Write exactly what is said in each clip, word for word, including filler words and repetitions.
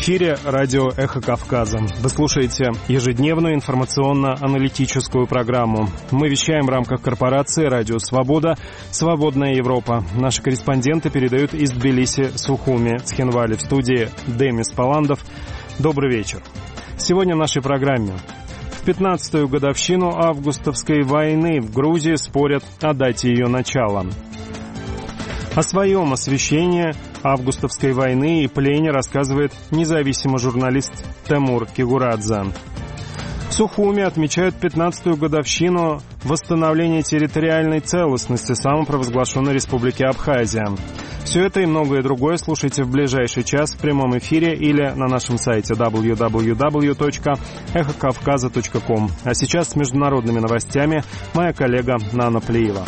эфире радио «Эхо Кавказа». Вы слушаете ежедневную информационно-аналитическую программу. Мы вещаем в рамках корпорации «Радио Свобода», «Свободная Европа». Наши корреспонденты передают из Тбилиси, Сухуми, Цхинвали. В студии Демис Паландов. Добрый вечер. Сегодня в нашей программе. В пятнадцатую годовщину августовской войны в Грузии спорят о дате ее начала. О своем освещении августовской войны и плене рассказывает независимый журналист Темур Кигурадзе. В Сухуми отмечают пятнадцатую годовщину восстановления территориальной целостности самопровозглашенной Республики Абхазия. Все это и многое другое слушайте в ближайший час в прямом эфире или на нашем сайте дабл ю дабл ю дабл ю точка эхо кавказа точка ком. А сейчас с международными новостями моя коллега Нана Плиева.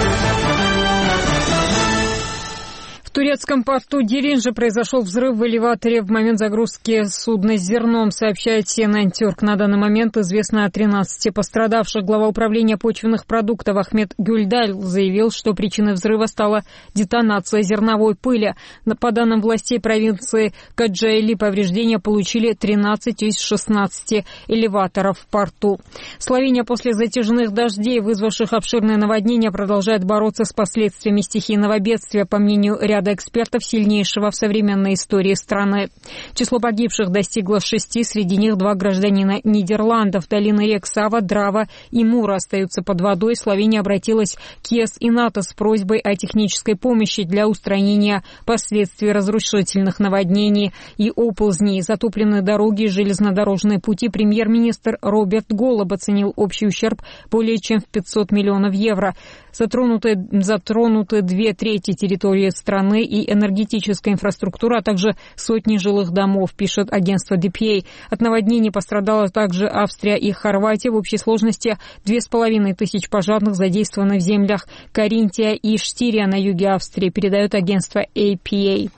В турецком порту Деринджи произошел взрыв в элеваторе в момент загрузки судна с зерном, сообщает си эн эн Тюрк. На данный момент известно о тринадцати пострадавших. Глава управления почвенных продуктов Ахмед Гюльдаль заявил, что причиной взрыва стала детонация зерновой пыли. По данным властей провинции Каджайли, повреждения получили тринадцать из шестнадцати элеваторов в порту. Словения после затяжных дождей, вызвавших обширное наводнение, продолжает бороться с последствиями стихийного бедствия, по мнению ряда экспертов, сильнейшего в современной истории страны. Число погибших достигло шести, среди них два гражданина Нидерландов. Долины рек Сава, Драва и Мура остаются под водой. Словения обратилась к ЕС и НАТО с просьбой о технической помощи для устранения последствий разрушительных наводнений и оползней. Затопленные дороги и железнодорожные пути. Премьер-министр Роберт Голоб оценил общий ущерб более чем в пятьсот миллионов евро. Затронуты, затронуты две трети территории страны и энергетическая инфраструктура, а также сотни жилых домов, пишет агентство ди пи эй. От наводнений пострадала также Австрия и Хорватия. В общей сложности две с половиной тысячи пожарных задействованы в землях Каринтия и Штирия на юге Австрии, передает агентство эй пи эй.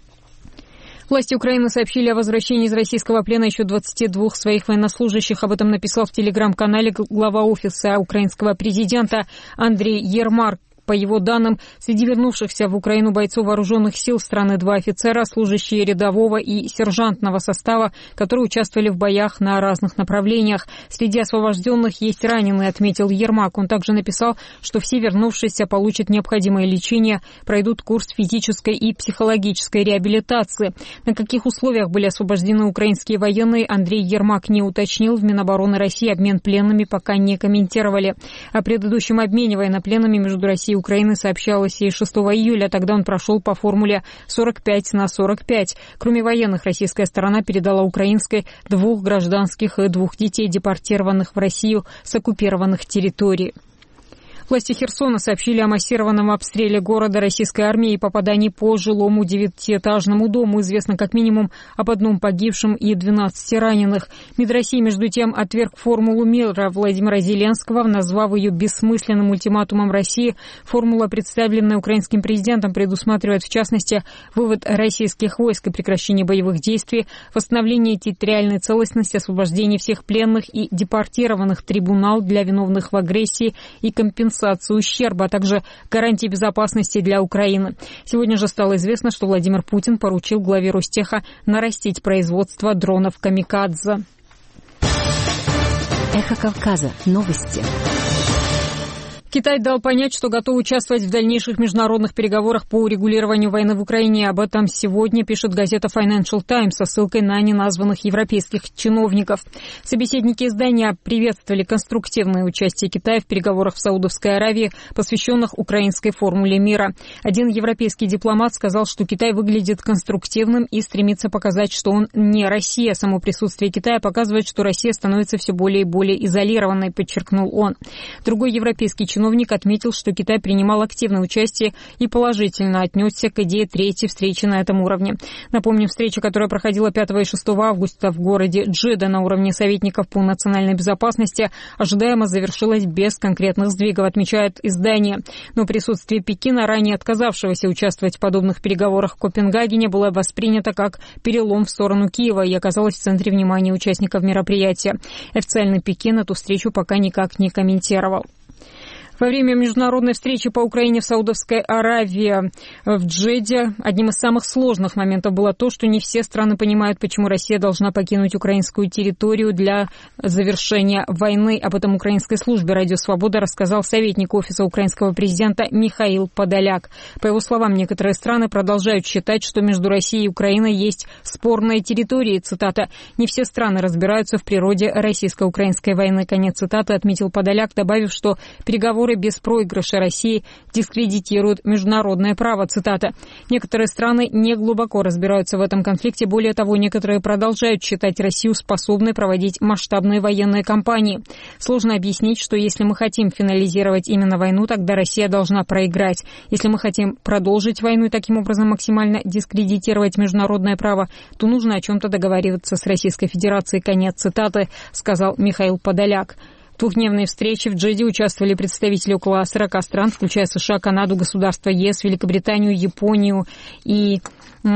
Власти Украины сообщили о возвращении из российского плена еще двадцати двух своих военнослужащих. Об этом написал в телеграм-канале глава офиса украинского президента Андрей Ермак. По его данным, среди вернувшихся в Украину бойцов вооруженных сил страны два офицера, служащие рядового и сержантного состава, которые участвовали в боях на разных направлениях. Среди освобожденных есть раненые, отметил Ермак. Он также написал, что все вернувшиеся получат необходимое лечение, пройдут курс физической и психологической реабилитации. На каких условиях были освобождены украинские военные, Андрей Ермак не уточнил. В Минобороны России обмен пленными пока не комментировали. О предыдущем обмене военнопленными между Россией и Украины сообщалось и шестого июля. Тогда он прошел по формуле сорок пять на сорок пять. Кроме военных, российская сторона передала украинской двух гражданских и двух детей, депортированных в Россию с оккупированных территорий. Власти Херсона сообщили о массированном обстреле города российской армией и попадании по жилому девятиэтажному дому. Известно как минимум об одном погибшем и двенадцати раненых. МИД России, между тем, отверг формулу мира Владимира Зеленского, назвав ее бессмысленным ультиматумом России. Формула, представленная украинским президентом, предусматривает, в частности, вывод российских войск и прекращение боевых действий, восстановление территориальной целостности, освобождение всех пленных и депортированных, трибунал для виновных в агрессии и компенсацию ущерба, а также гарантии безопасности для Украины. Сегодня же стало известно, что Владимир Путин поручил главе Ростеха нарастить производство дронов «Камикадзе». Эхо Кавказа. Новости. Китай дал понять, что готов участвовать в дальнейших международных переговорах по урегулированию войны в Украине. Об этом сегодня пишет газета Financial Times со ссылкой на неназванных европейских чиновников. Собеседники издания приветствовали конструктивное участие Китая в переговорах в Саудовской Аравии, посвященных украинской формуле мира. Один европейский дипломат сказал, что Китай выглядит конструктивным и стремится показать, что он не Россия. Само присутствие Китая показывает, что Россия становится все более и более изолированной, подчеркнул он. Другой европейский чиновник Чиновник отметил, что Китай принимал активное участие и положительно отнесся к идее третьей встречи на этом уровне. Напомним, встреча, которая проходила пятого и шестого августа в городе Джидда на уровне советников по национальной безопасности, ожидаемо завершилась без конкретных сдвигов, отмечает издание. Но присутствие Пекина, ранее отказавшегося участвовать в подобных переговорах в Копенгагене, было воспринято как перелом в сторону Киева и оказалось в центре внимания участников мероприятия. Официальный Пекин эту встречу пока никак не комментировал. Во время международной встречи по Украине в Саудовской Аравии в Джидде одним из самых сложных моментов было то, что не все страны понимают, почему Россия должна покинуть украинскую территорию для завершения войны. Об этом украинской службе «Радио Свобода» рассказал советник Офиса украинского президента Михаил Подоляк. По его словам, некоторые страны продолжают считать, что между Россией и Украиной есть спорные территории. Цитата: «Не все страны разбираются в природе российско-украинской войны». Конец цитаты, отметил Подоляк, добавив, что переговоры без проигрыша России дискредитируют международное право. Цитата: «Некоторые страны не глубоко разбираются в этом конфликте. Более того, некоторые продолжают считать Россию способной проводить масштабные военные кампании. Сложно объяснить, что если мы хотим финализировать именно войну, тогда Россия должна проиграть. Если мы хотим продолжить войну и таким образом максимально дискредитировать международное право, то нужно о чем-то договариваться с Российской Федерацией». Конец цитаты, сказал Михаил Подоляк. В двухдневной встрече в Джидде участвовали представители около сорока стран, включая США, Канаду, государства ЕС, Великобританию, Японию, и, э,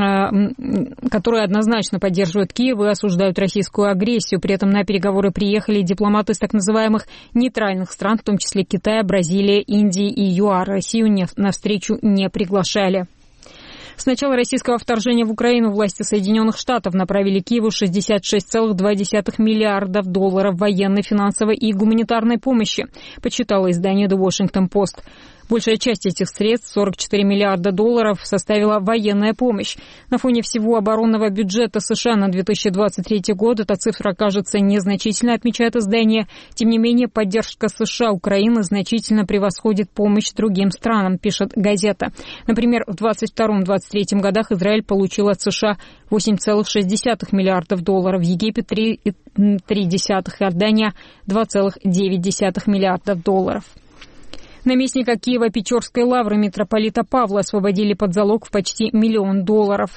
которые однозначно поддерживают Киев и осуждают российскую агрессию. При этом на переговоры приехали дипломаты из так называемых нейтральных стран, в том числе Китая, Бразилия, Индии и ЮАР. Россию не, на встречу не приглашали. С начала российского вторжения в Украину власти Соединенных Штатов направили Киеву шестьдесят шесть целых два десятых миллиардов долларов военной, финансовой и гуманитарной помощи, подсчитало издание The Washington Post. Большая часть этих средств, сорок четыре миллиарда долларов, составила военная помощь. На фоне всего оборонного бюджета США на две тысячи двадцать третий год эта цифра кажется незначительной, отмечает издание. Тем не менее, поддержка США Украины значительно превосходит помощь другим странам, пишет газета. Например, в двадцать втором — двадцать третьем годах Израиль получил от США восемь целых шесть десятых миллиардов долларов, Египет — три целых три десятых, Иордания — два целых девять десятых миллиардов долларов. Наместника Киева Печорской лавры митрополита Павла освободили под залог в почти миллион долларов.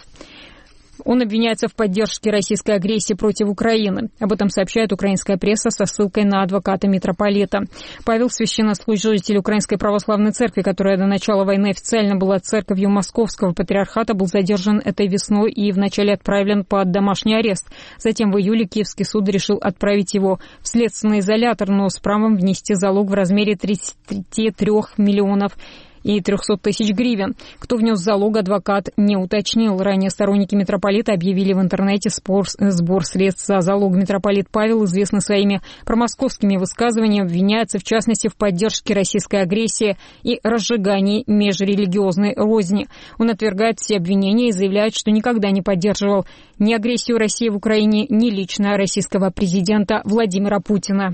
Он обвиняется в поддержке российской агрессии против Украины. Об этом сообщает украинская пресса со ссылкой на адвоката митрополита. Павел — священнослужитель Украинской православной церкви, которая до начала войны официально была церковью Московского патриархата, был задержан этой весной и вначале отправлен под домашний арест. Затем в июле Киевский суд решил отправить его в следственный изолятор, но с правом внести залог в размере тридцати трёх миллионов и трехсот тысяч гривен. Кто внес залог, адвокат не уточнил. Ранее сторонники митрополита объявили в интернете спор, сбор средств за залог. Митрополит Павел, известный своими промосковскими высказываниями, обвиняется в частности в поддержке российской агрессии и разжигании межрелигиозной розни. Он отвергает все обвинения и заявляет, что никогда не поддерживал ни агрессию России в Украине, ни лично российского президента Владимира Путина.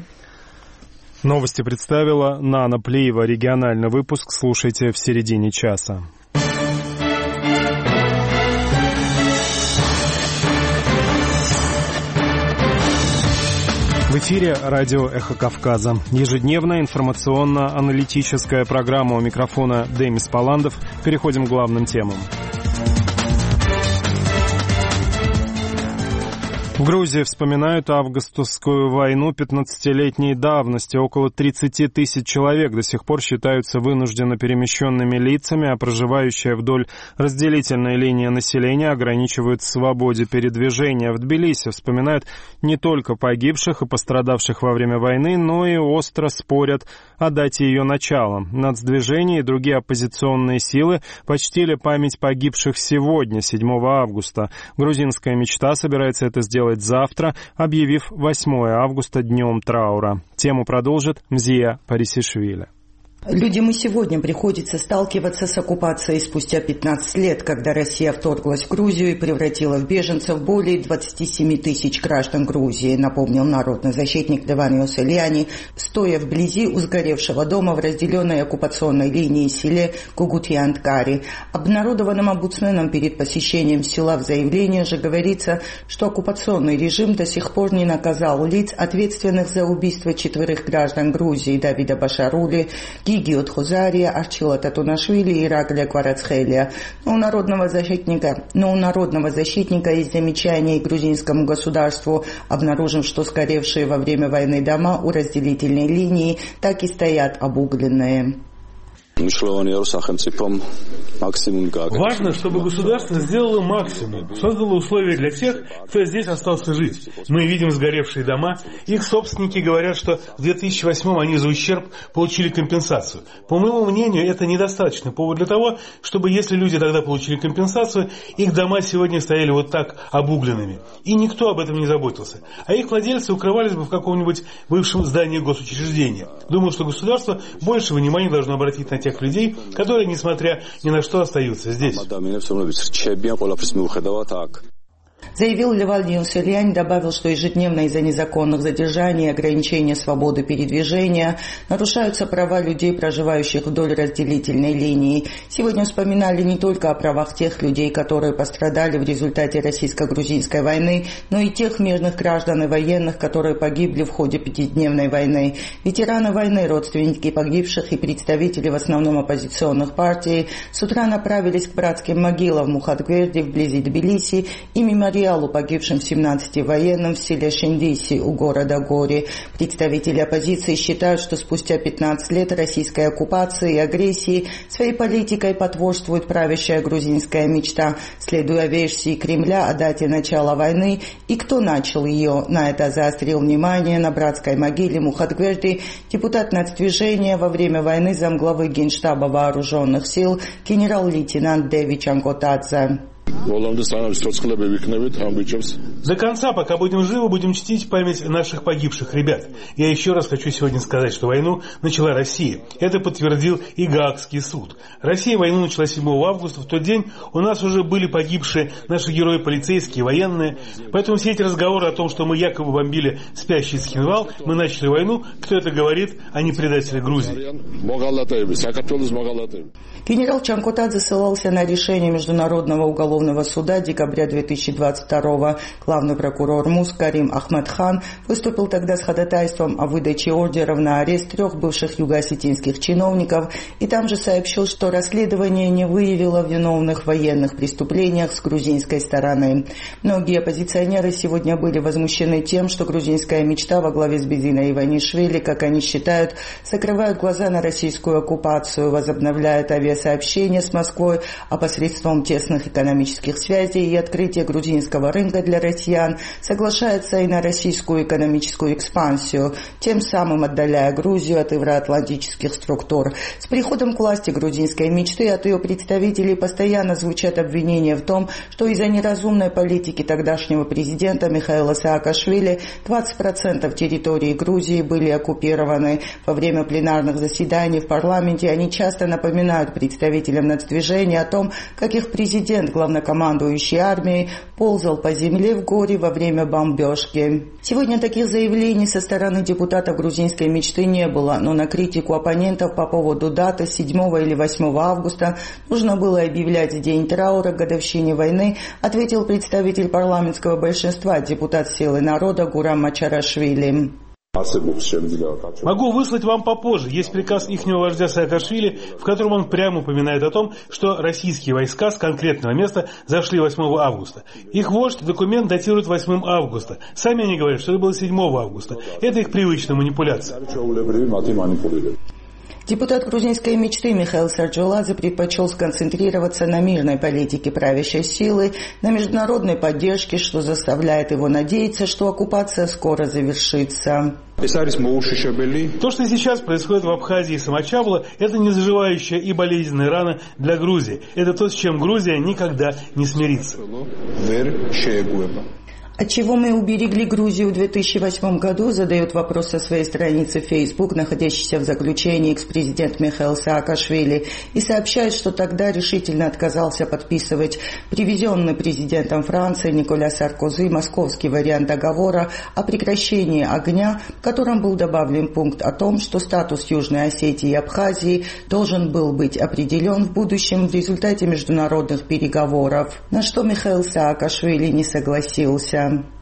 Новости представила Нана Плиева. Региональный выпуск слушайте в середине часа. В эфире радио «Эхо Кавказа». Ежедневная информационно-аналитическая программа. У микрофона Демис Паландов. Переходим к главным темам. В Грузии вспоминают августовскую войну пятнадцатилетней давности. Около тридцати тысяч человек до сих пор считаются вынужденно перемещенными лицами, а проживающие вдоль разделительной линии населения ограничивают в свободе передвижения. В Тбилиси вспоминают не только погибших и пострадавших во время войны, но и остро спорят о дате ее начала. Нацдвижение и другие оппозиционные силы почтили память погибших сегодня, седьмого августа. Грузинская мечта собирается это сделать завтра, объявив восьмого августа днем траура. Тему продолжит Мзия Парисишвили. Людям и сегодня приходится сталкиваться с оккупацией спустя пятнадцать лет, когда Россия вторглась в Грузию и превратила в беженцев более двадцати семи тысяч граждан Грузии, напомнил народный защитник Деваниос Ильяни, стоя вблизи у сгоревшего дома в разделенной оккупационной линии селе Кугутьянткари. Обнародованным омбудсменом перед посещением села в заявлении же говорится, что оккупационный режим до сих пор не наказал лиц, ответственных за убийство четверых граждан Грузии: Давида Башарули, Гигиот Хозария, Арчила Татунашвили и Ираклия Кварацхелия. Но у народного защитника, но у народного защитника есть замечания к грузинскому государству, обнаружив, что сгоревшие во время войны дома у разделительной линии так и стоят обугленные. Важно, чтобы государство сделало максимум, создало условия для тех, кто здесь остался жить. Мы видим сгоревшие дома. Их собственники говорят, что в две тысячи восьмом они за ущерб получили компенсацию. По моему мнению, это недостаточный повод для того, чтобы, если люди тогда получили компенсацию, их дома сегодня стояли вот так обугленными. И никто об этом не заботился. А их владельцы укрывались бы в каком-нибудь бывшем здании госучреждения. Думаю, что государство больше внимания должно обратить на тех людей, которые, несмотря ни на что, остаются здесь. Заявил Леваль Юнсельянь, добавил, что ежедневно из-за незаконных задержаний и ограничения свободы передвижения нарушаются права людей, проживающих вдоль разделительной линии. Сегодня вспоминали не только о правах тех людей, которые пострадали в результате российско-грузинской войны, но и тех мирных граждан и военных, которые погибли в ходе пятидневной войны. Ветераны войны, родственники погибших и представители в основном оппозиционных партий с утра направились к братским могилам в Мухатгверде вблизи Тбилиси и мемориалу погибшим семнадцати военным в селе Шиндиси у города Гори. Представители оппозиции считают, что спустя пятнадцать лет российской оккупации и агрессии своей политикой потворствует правящая грузинская мечта, следуя версии Кремля о дате начала войны и кто начал ее. На это заострил внимание на братской могиле Мухатгверди депутат нацдвижения во время войны замглавы Генштаба вооруженных сил генерал-лейтенант Дэви Чанкотадзе. До конца, пока будем живы, будем чтить память наших погибших ребят. Я еще раз хочу сегодня сказать, что войну начала Россия. Это подтвердил и Гаагский суд. Россия войну начала седьмого августа. В тот день у нас уже были погибшие наши герои полицейские, военные. Поэтому все эти разговоры о том, что мы якобы бомбили спящий Цхинвал, мы начали войну. Кто это говорит, а не предатели Грузии? Генерал Чанкотадзе ссылался на решение Международного уголовного суда декабря две тысячи двадцать второго. Главный прокурор МУС Карим Ахмедхан выступил тогда с ходатайством о выдаче ордеров на арест трех бывших юго-осетинских чиновников и там же сообщил, что расследование не выявило виновных в военных преступлениях с грузинской стороны. Многие оппозиционеры сегодня были возмущены тем, что грузинская мечта во главе с Бизиной Иванишвили, как они считают, закрывают глаза на российскую оккупацию, возобновляют авиасообщения с Москвой, а посредством тесных экономических связей и открытия грузинского рынка для россиян соглашается и на российскую экономическую экспансию, тем самым отдаляя Грузию от евроатлантических структур. С приходом к власти грузинской мечты от ее представителей постоянно звучат обвинения в том, что из-за неразумной политики тогдашнего президента Михаила Саакашвили двадцать процентов территории Грузии были оккупированы. Во время пленарных заседаний в парламенте они часто напоминают представителям нацдвижения о том, как их президент, главнокомандующий армией, ползал по земле в горе во время бомбежки. Сегодня таких заявлений со стороны депутатов грузинской мечты не было, но на критику оппонентов по поводу даты седьмого или восьмого августа нужно было объявлять день траура к годовщине войны, ответил представитель парламентского большинства, депутат Силы народа Гурам Мачарашвили. Могу выслать вам попозже. Есть приказ ихнего вождя Саакашвили, в котором он прямо упоминает о том, что российские войска с конкретного места зашли восьмого августа. Их вождь документ датирует восьмого августа. Сами они говорят, что это было седьмого августа. Это их привычная манипуляция. Депутат грузинской мечты Михаил Сарджоладзе предпочел сконцентрироваться на мирной политике правящей силы, на международной поддержке, что заставляет его надеяться, что оккупация скоро завершится. То, что сейчас происходит в Абхазии и Самачабло, это незаживающая и болезненная рана для Грузии. Это то, с чем Грузия никогда не смирится. Отчего мы уберегли Грузию в две тысячи восьмом году, задает вопрос со своей страницы в Facebook, находящийся в заключении экс-президент Михаил Саакашвили, и сообщает, что тогда решительно отказался подписывать привезенный президентом Франции Николя Саркози московский вариант договора о прекращении огня, в котором был добавлен пункт о том, что статус Южной Осетии и Абхазии должен был быть определен в будущем в результате международных переговоров, на что Михаил Саакашвили не согласился.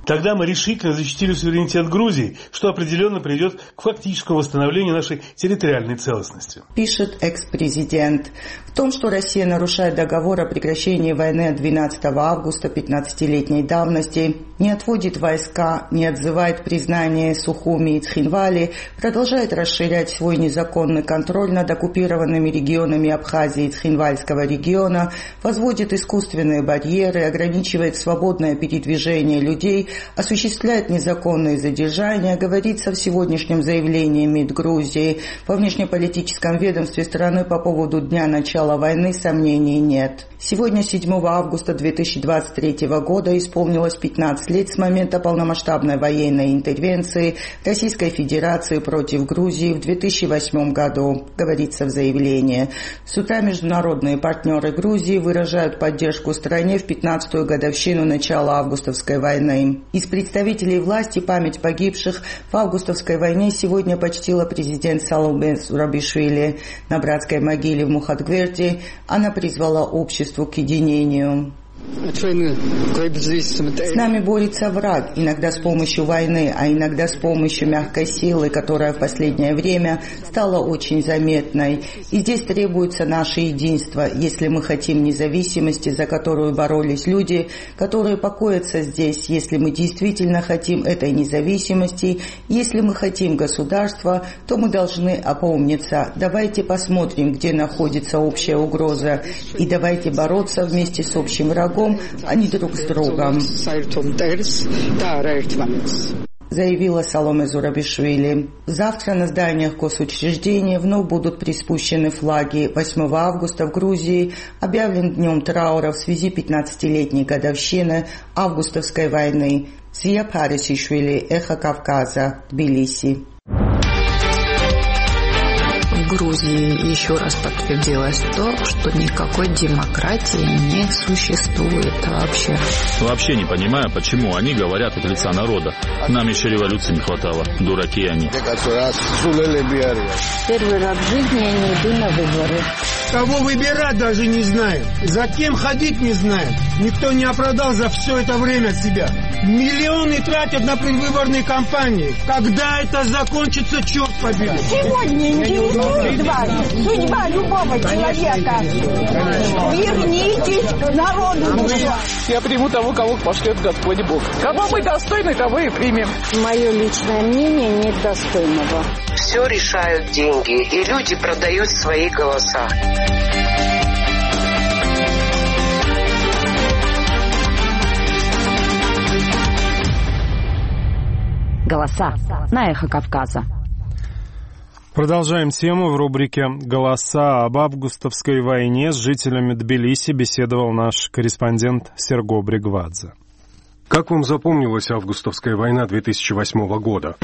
Тогда мы решительно защитили суверенитет Грузии, что определенно приведет к фактическому восстановлению нашей территориальной целостности. Пишет экс-президент. В том, что Россия нарушает договор о прекращении войны от двенадцатого августа пятнадцатилетней давности, не отводит войска, не отзывает признание Сухуми и Цхинвали, продолжает расширять свой незаконный контроль над оккупированными регионами Абхазии и Цхинвальского региона, возводит искусственные барьеры, ограничивает свободное передвижение людей, осуществляет незаконные задержания, говорится в сегодняшнем заявлении МИД Грузии. Во внешнеполитическом ведомстве страны по поводу дня начала войны сомнений нет. Сегодня, седьмого августа две тысячи двадцать третьего года, исполнилось пятнадцать лет с момента полномасштабной военной интервенции Российской Федерации против Грузии в две тысячи восьмом году, говорится в заявлении. С утра международные партнеры Грузии выражают поддержку стране в пятнадцатую годовщину начала августовской войны. Из представителей власти память погибших в августовской войне сегодня почтила президент Саломе Зурабишвили. На братской могиле в Мухатгверде она призвала общество к единению. С нами борется враг, иногда с помощью войны, а иногда с помощью мягкой силы, которая в последнее время стала очень заметной. И здесь требуется наше единство, если мы хотим независимости, за которую боролись люди, которые покоятся здесь, если мы действительно хотим этой независимости, если мы хотим государства, то мы должны опомниться. Давайте посмотрим, где находится общая угроза, и давайте бороться вместе с общим врагом, а не друг с другом, заявила Саломе Зурабишвили. Завтра на зданиях госучреждений вновь будут приспущены флаги. восьмого августа в Грузии объявлен днем траура в связи пятнадцатилетней годовщины августовской войны. Зия Парисишвили, Эхо Кавказа, Тбилиси. В Грузии еще раз подтвердилось то, что никакой демократии не существует вообще. Вообще не понимаю, почему они говорят от лица народа. Нам еще революции не хватало. Дураки они. Первый раз в жизни я не иду на выборы. Кого выбирать даже не знаем. За кем ходить не знаем. Никто не оправдал за все это время себя. Миллионы тратят на предвыборные кампании. Когда это закончится, черт побери. Сегодня интересует вас судьба любого человека. Вернитесь к народу. Я приму того, кого пошлет Господь Бог. Кого мы достойны, того и примем. Мое личное мнение нет достойного. Все решают деньги, и люди продают свои голоса. Голоса на Эхо Кавказа. Продолжаем тему. В рубрике «Голоса» об августовской войне с жителями Тбилиси беседовал наш корреспондент Серго Бригвадзе. Как вам запомнилась августовская война две тысячи восьмого года?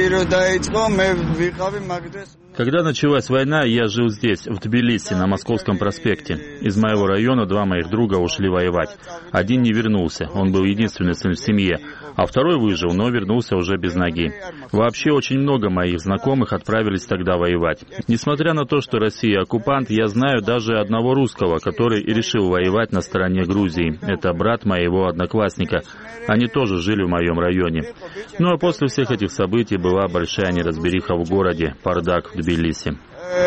Когда началась война, я жил здесь, в Тбилиси, на Московском проспекте. Из моего района два моих друга ушли воевать. Один не вернулся, он был единственный сын в семье, а второй выжил, но вернулся уже без ноги. Вообще, очень много моих знакомых отправились тогда воевать. Несмотря на то, что Россия оккупант, я знаю даже одного русского, который и решил воевать на стороне Грузии. Это брат моего одноклассника. Они тоже жили в моем районе. Ну а после всех этих событий была большая неразбериха в городе, бардак в Тбилиси.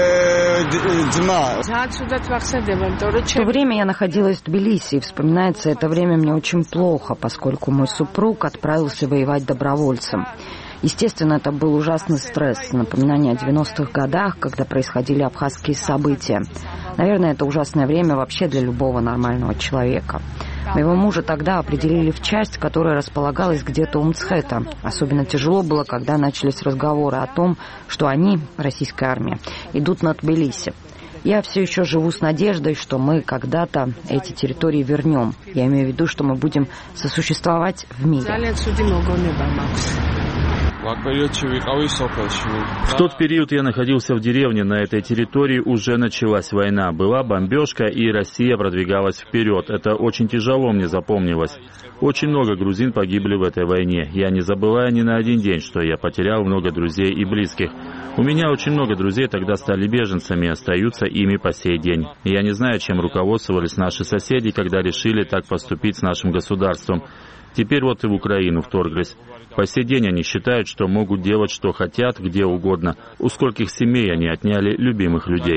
В то время я находилась в Тбилиси, и вспоминается это время мне очень плохо, поскольку мой супруг отправился воевать добровольцем. Естественно, это был ужасный стресс, напоминание о девяностых годах, когда происходили абхазские события. Наверное, это ужасное время вообще для любого нормального человека. Моего мужа тогда определили в часть, которая располагалась где-то у Мцхета. Особенно тяжело было, когда начались разговоры о том, что они, российская армия, идут на Тбилиси. Я все еще живу с надеждой, что мы когда-то эти территории вернем. Я имею в виду, что мы будем сосуществовать в мире. В тот период я находился в деревне, на этой территории уже началась война. Была бомбежка, и Россия продвигалась вперед. Это очень тяжело мне запомнилось. Очень много грузин погибли в этой войне. Я не забываю ни на один день, что я потерял много друзей и близких. У меня очень много друзей тогда стали беженцами и остаются ими по сей день. Я не знаю, чем руководствовались наши соседи, когда решили так поступить с нашим государством. Теперь вот и в Украину вторглись. По сей день они считают, что могут делать, что хотят, где угодно. У скольких семей они отняли любимых людей.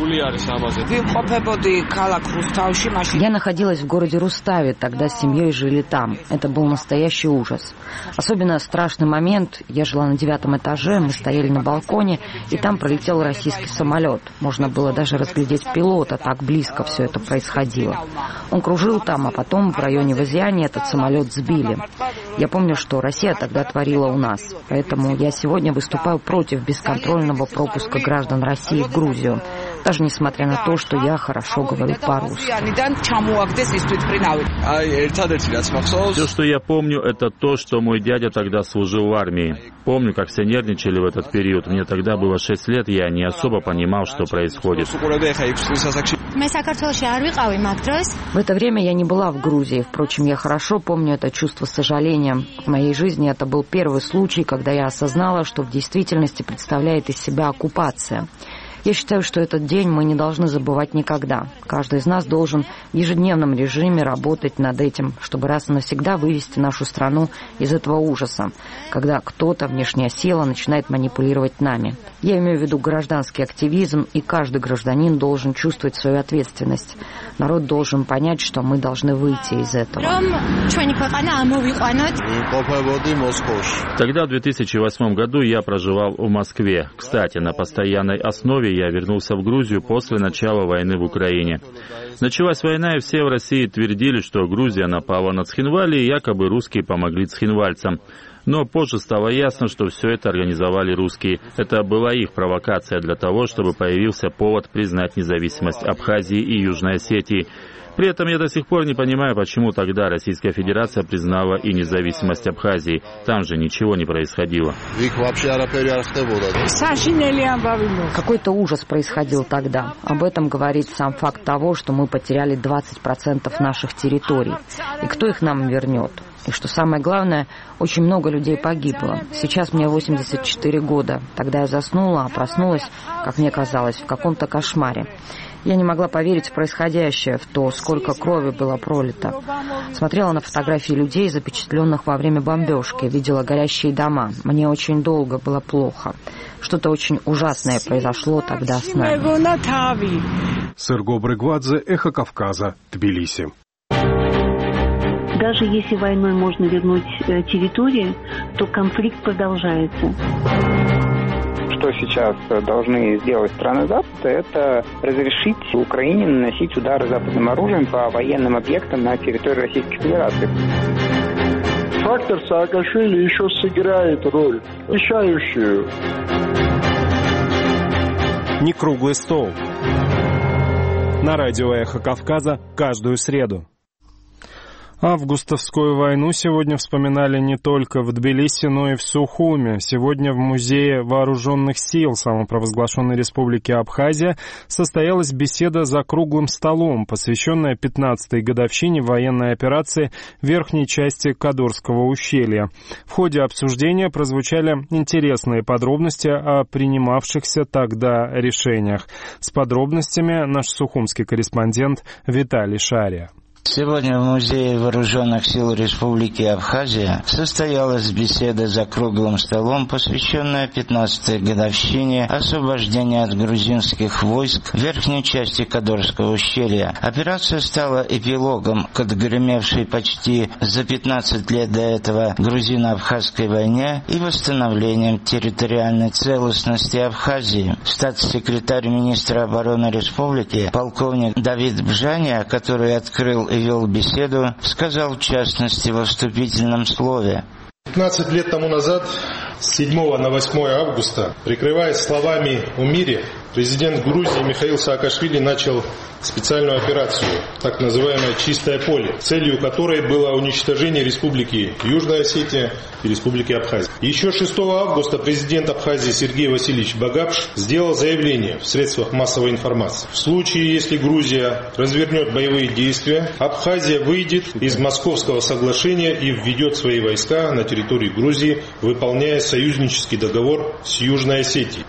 Я находилась в городе Руставе, тогда с семьей жили там. Это был настоящий ужас. Особенно страшный момент. Я жила на девятом этаже, мы стояли на балконе, и там пролетел российский самолет. Можно было даже разглядеть пилота, так близко все это происходило. Он кружил там, а потом в районе Возиани этот самолет сбили. Я помню, что Россия тогда творила у нас. Поэтому я сегодня выступаю против бесконтрольного пропуска граждан России в Грузию, даже несмотря на то, что я хорошо говорю по-русски. Все, что я помню, это то, что мой дядя тогда служил в армии. Помню, как все нервничали в этот период. Мне тогда было шесть лет, я не особо понимал, что происходит. В это время я не была в Грузии. Впрочем, я хорошо помню это чувство сожаления. В моей жизни это был первый случай, когда я осознала, что в действительности представляет из себя оккупация. Я считаю, что этот день мы не должны забывать никогда. Каждый из нас должен в ежедневном режиме работать над этим, чтобы раз и навсегда вывести нашу страну из этого ужаса, когда кто-то, внешняя сила, начинает манипулировать нами. Я имею в виду гражданский активизм, и каждый гражданин должен чувствовать свою ответственность. Народ должен понять, что мы должны выйти из этого. Тогда, в две тысячи восьмом году, я проживал в Москве. Кстати, на постоянной основе я вернулся в Грузию после начала войны в Украине. Началась война, и все в России твердили, что Грузия напала на Цхинвали, и якобы русские помогли цхинвальцам. Но позже стало ясно, что все это организовали русские. Это была их провокация для того, чтобы появился повод признать независимость Абхазии и Южной Осетии. При этом я до сих пор не понимаю, почему тогда Российская Федерация признала и независимость Абхазии. Там же ничего не происходило. Какой-то ужас происходил тогда. Об этом говорит сам факт того, что мы потеряли двадцать процентов наших территорий. И кто их нам вернет? И что самое главное, очень много людей погибло. Сейчас мне восемьдесят четыре года. Тогда я заснула, а проснулась, как мне казалось, в каком-то кошмаре. Я не могла поверить в происходящее, в то, сколько крови было пролито. Смотрела на фотографии людей, запечатленных во время бомбежки, видела горящие дома. Мне очень долго было плохо. Что-то очень ужасное произошло тогда с нами. Серго Брыгвадзе, Эхо Кавказа, Тбилиси. Даже если войной можно вернуть территории, то конфликт продолжается. Что сейчас должны сделать страны Запада, это разрешить Украине наносить удары западным оружием по военным объектам на территории Российской Федерации. Фактор Саакашвили еще сыграет роль, решающую. Не круглый стол. На радио «Эхо Кавказа» каждую среду. Августовскую войну сегодня вспоминали не только в Тбилиси, но и в Сухуми. Сегодня в Музее вооруженных сил самопровозглашенной республики Абхазия состоялась беседа за круглым столом, посвященная пятнадцатой годовщине военной операции в верхней части Кадорского ущелья. В ходе обсуждения прозвучали интересные подробности о принимавшихся тогда решениях. С подробностями наш сухумский корреспондент Виталий Шария. Сегодня в Музее вооруженных сил Республики Абхазия состоялась беседа за круглым столом, посвященная пятнадцатой годовщине освобождения от грузинских войск в верхней части Кадорского ущелья. Операция стала эпилогом к отгремевшей почти за пятнадцать лет до этого грузино-абхазской войне и восстановлением территориальной целостности Абхазии. Статс-секретарь министра обороны республики, полковник Давид Бжаня, который открыл и вел беседу, сказал в частности во вступительном слове. пятнадцать лет тому назад, с седьмого на восьмое августа, прикрываясь словами о мире, президент Грузии Михаил Саакашвили начал специальную операцию, так называемое «Чистое поле», целью которой было уничтожение республики Южная Осетия и республики Абхазия. Еще шестого августа президент Абхазии Сергей Васильевич Багапш сделал заявление в средствах массовой информации. В случае, если Грузия развернет боевые действия, Абхазия выйдет из Московского соглашения и введет свои войска на территорию Грузии, выполняя союзнический договор с Южной Осетией.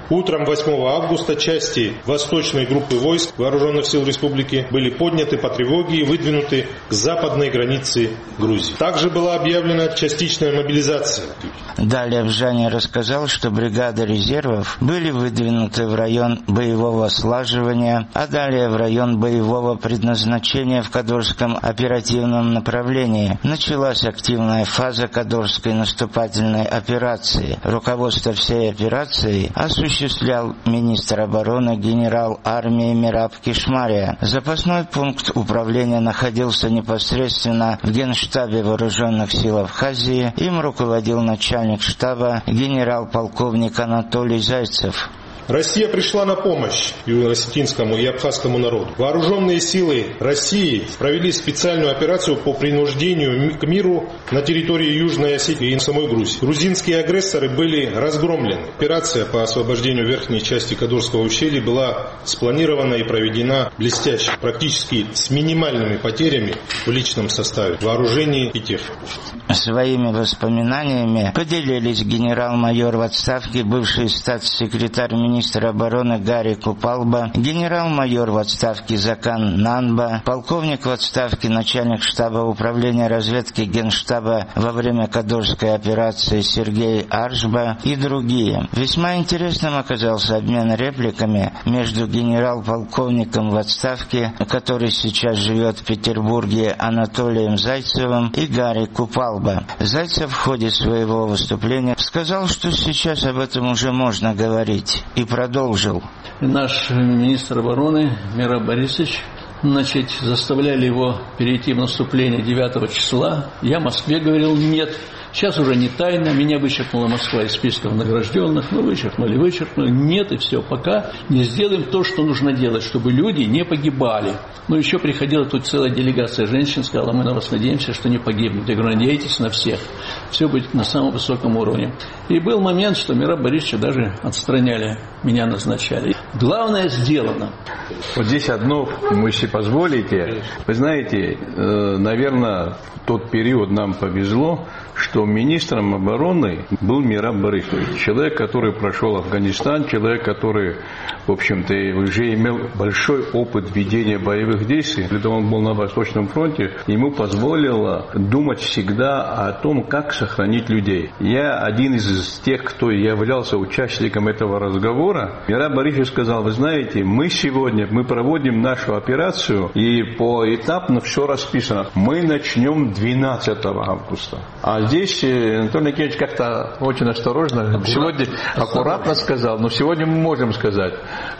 Утром восьмого августа части восточной группы войск Вооруженных сил республики были подняты по тревоге и выдвинуты к западной границе Грузии. Также была объявлена частичная мобилизация. Далее Бжани рассказал, что бригады резервов были выдвинуты в район боевого слаживания, а далее в район боевого предназначения в Кадорском оперативном направлении. Началась активная фаза Кадорской наступательной операции. Руководство всей операции осуществлял министр обороны генерал армии Мераб Кишмария. Запасной пункт управления находился непосредственно в Генштабе Вооруженных сил Абхазии. Им руководил начальник штаба генерал-полковник Анатолий Зайцев. Россия пришла на помощь юго-осетинскому и абхазскому народу. Вооруженные силы России провели специальную операцию по принуждению к миру на территории Южной Осетии и самой Грузии. Грузинские агрессоры были разгромлены. Операция по освобождению верхней части Кадорского ущелья была спланирована и проведена блестяще, практически с минимальными потерями в личном составе, вооружении и технике. Своими воспоминаниями поделились генерал-майор в отставке, бывший статс-секретарь министра министр обороны Гарри Купалба, генерал-майор в отставке Закан Нанба, полковник в отставке, начальник штаба управления разведки Генштаба во время Кадорской операции Сергей Аршба и другие. Весьма интересным оказался обмен репликами между генерал-полковником в отставке, который сейчас живет в Петербурге, Анатолием Зайцевым, и Гарри Купалба. Зайцев в ходе своего выступления сказал, что сейчас об этом уже можно говорить, и продолжил. Наш министр обороны Мераб Борисович, значит, заставляли его перейти в наступление девятого числа. Я Москве говорил нет. Сейчас уже не тайна, меня вычеркнула Москва из списков награжденных, ну вычеркнули, вычеркнули, нет, и все, пока не сделаем то, что нужно делать, чтобы люди не погибали. Но еще приходила тут целая делегация женщин, сказала, мы на вас надеемся, что не погибнут. Я говорю, надейтесь на всех, все будет на самом высоком уровне. И был момент, что Мераб Борисовича даже отстраняли, меня назначали. Главное сделано. Вот здесь одно, если позволите, вы знаете, наверное, в тот период нам повезло, что министром обороны был Мераб Борисович. Человек, который прошел Афганистан, человек, который, в общем-то, уже имел большой опыт ведения боевых действий. Когда он был на Восточном фронте, ему позволило думать всегда о том, как сохранить людей. Я один из тех, кто являлся участником этого разговора. Мераб Борисович сказал, вы знаете, мы сегодня, мы проводим нашу операцию, и поэтапно все расписано. Мы начнем двенадцатого августа. А здесь Анатолий Николаевич как-то очень осторожно, сегодня аккуратно сказал, но сегодня мы можем сказать,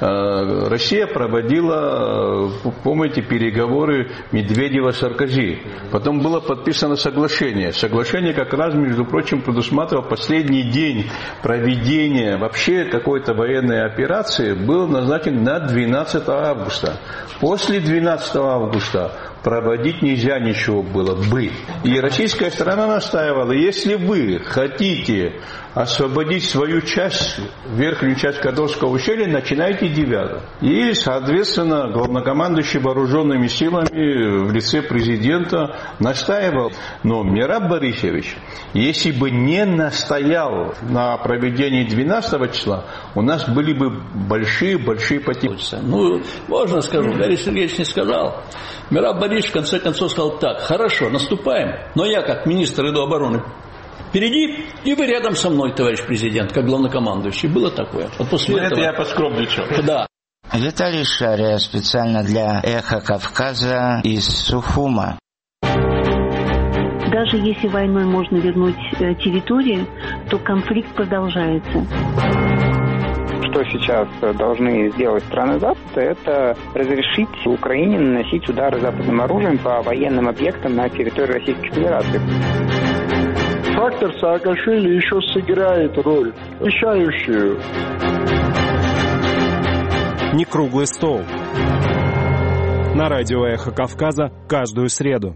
Россия проводила, помните, переговоры Медведева-Саркози. Потом было подписано соглашение. Соглашение как раз, между прочим, предусматривало последний день проведения вообще какой-то военной операции был назначен на двенадцатого августа. После двенадцатого августа проводить нельзя ничего было бы. И российская сторона настаивала, если вы хотите освободить свою часть, верхнюю часть Кадорского ущелья, начинайте девятого. И, соответственно, главнокомандующий вооруженными силами в лице президента настаивал. Но Мераб Борисович, если бы не настоял на проведении двенадцатого числа, у нас были бы большие-большие потери. Ну, можно скажу, Гарри Сергеевич не сказал. Мераб Борисович в конце концов сказал так, хорошо, наступаем, но я как министр иду обороны впереди, и вы рядом со мной, товарищ президент, как главнокомандующий. Было такое. Вот после этого... Это я поскромничал. Да. Виталий Шария специально для «Эхо Кавказа» из Сухума. Даже если войной можно вернуть территорию, то конфликт продолжается. Что сейчас должны сделать страны Запада, это разрешить Украине наносить удары западным оружием по военным объектам на территории Российской Федерации. Фактор Саакашвили еще сыграет роль, решающую. Не круглый стол. На радио «Эхо Кавказа» каждую среду.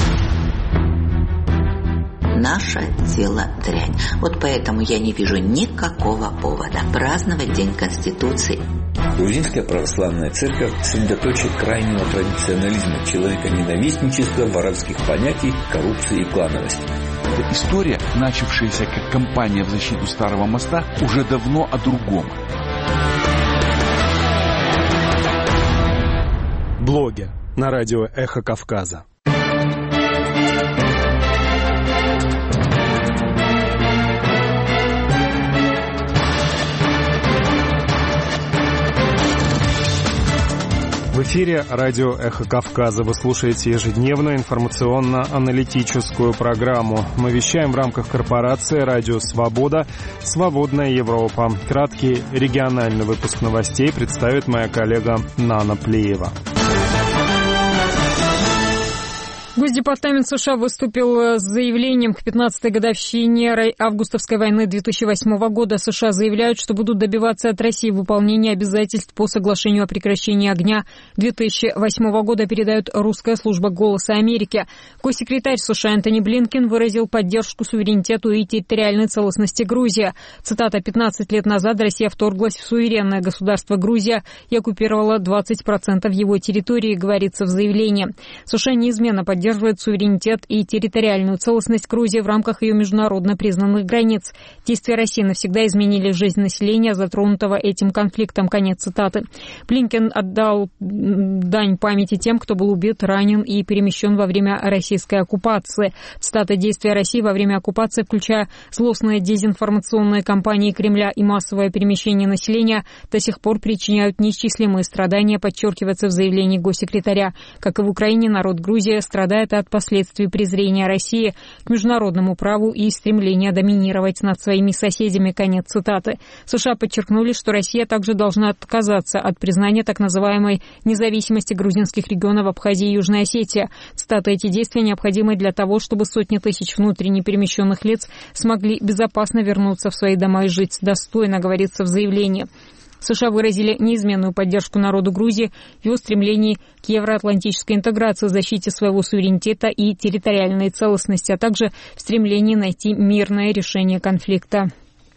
Наше дело дрянь. Вот поэтому я не вижу никакого повода праздновать День Конституции. Грузинская православная церковь сосредоточит крайнего традиционализма, человеконенавистничества, воровских понятий, коррупции и клановости. Эта история, начавшаяся как кампания в защиту Старого моста, уже давно о другом. блоге на радио «Эхо Кавказа». В эфире радио «Эхо Кавказа». Вы слушаете ежедневную информационно-аналитическую программу. Мы вещаем в рамках корпорации «Радио Свобода. Свободная Европа». Краткий региональный выпуск новостей представит моя коллега Нана Плиева. Госдепартамент США выступил с заявлением к пятнадцатой годовщине августовской войны две тысячи восьмого года. США заявляют, что будут добиваться от России выполнения обязательств по соглашению о прекращении огня две тысячи восьмого года, передает русская служба «Голоса Америки». Госсекретарь США Энтони Блинкен выразил поддержку суверенитету и территориальной целостности Грузии. Цитата: «пятнадцать лет назад Россия вторглась в суверенное государство Грузия и оккупировала двадцать процентов его территории», говорится в заявлении. США неизменно поддерживают поддерживает суверенитет и территориальную целостность Грузии в рамках ее международно признанных границ. Действия России навсегда изменили жизнь населения, затронутого этим конфликтом». Конец цитаты. Блинкен отдал дань памяти тем, кто был убит, ранен и перемещен во время российской оккупации. Цитата: «Действия России во время оккупации, включая злостные дезинформационные кампании Кремля и массовое перемещение населения, до сих пор причиняют неисчислимые страдания», подчеркивается в заявлении госсекретаря. Как и в Украине, народ Грузии страдает от последствий презрения России к международному праву и стремления доминировать над своими соседями. Конец цитаты. США подчеркнули, что Россия также должна отказаться от признания так называемой независимости грузинских регионов Абхазии и Южной Осетии. Цитата: «Эти действия необходимы для того, чтобы сотни тысяч внутренне перемещенных лиц смогли безопасно вернуться в свои дома и жить достойно», говорится в заявлении. США выразили неизменную поддержку народу Грузии в его стремлении к евроатлантической интеграции, защите своего суверенитета и территориальной целостности, а также в стремлении найти мирное решение конфликта.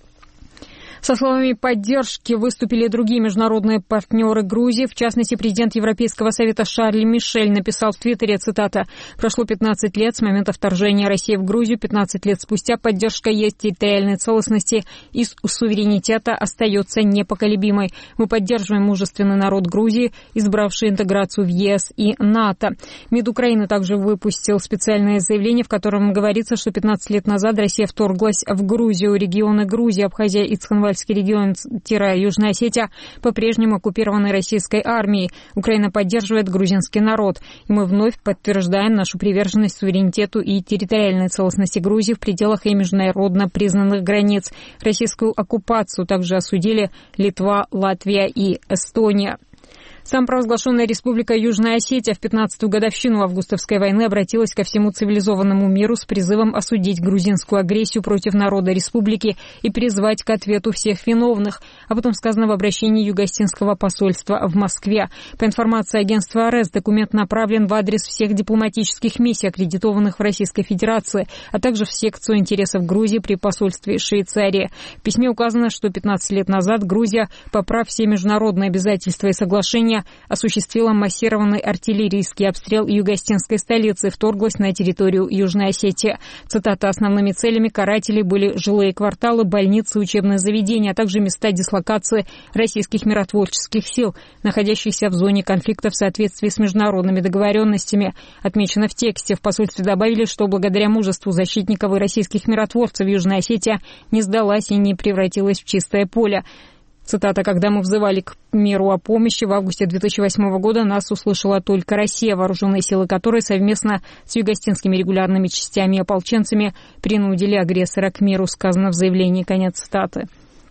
Со словами поддержки выступили другие международные партнеры Грузии. В частности, президент Европейского совета Шарль Мишель написал в Твиттере, цитата: «Прошло пятнадцать лет с момента вторжения России в Грузию. пятнадцать лет спустя поддержка есть территориальной целостности и суверенитета остается непоколебимой. Мы поддерживаем мужественный народ Грузии, избравший интеграцию в ЕС и НАТО». МИД Украины также выпустил специальное заявление, в котором говорится, что пятнадцать лет назад Россия вторглась в Грузию. Регионы Грузии, Абхазия и Цхинвальский регион-Южная Осетия по-прежнему оккупированы российской армией. Украина поддерживает грузинский народ. И мы вновь подтверждаем нашу приверженность суверенитету и территориальной целостности Грузии в пределах и международно признанных границ. Российскую оккупацию также осудили Литва, Латвия и Эстония. Самопровозглашенная республика Южная Осетия в пятнадцатую годовщину августовской войны обратилась ко всему цивилизованному миру с призывом осудить грузинскую агрессию против народа республики и призвать к ответу всех виновных. Об этом сказано в обращении Юго-Остинского посольства в Москве. По информации агентства АРЭС, документ направлен в адрес всех дипломатических миссий, аккредитованных в Российской Федерации, а также в секцию интересов Грузии при посольстве Швейцарии. В письме указано, что пятнадцать лет назад Грузия, поправ все международные обязательства и соглашения, осуществила массированный артиллерийский обстрел юго-остинской столицы и вторглась на территорию Южной Осетии. Цитата: «Основными целями карателей были жилые кварталы, больницы, учебные заведения, а также места дислокации российских миротворческих сил, находящихся в зоне конфликта в соответствии с международными договоренностями». Отмечено в тексте. В посольстве добавили, что благодаря мужеству защитников и российских миротворцев Южная Осетия не сдалась и не превратилась в чистое поле. Цитата: «Когда мы взывали к миру о помощи в августе две тысячи восьмого года, нас услышала только Россия, вооруженные силы которой совместно с юго-остинскими регулярными частями и ополченцами принудили агрессора к миру», сказано в заявлении. Конец цитаты.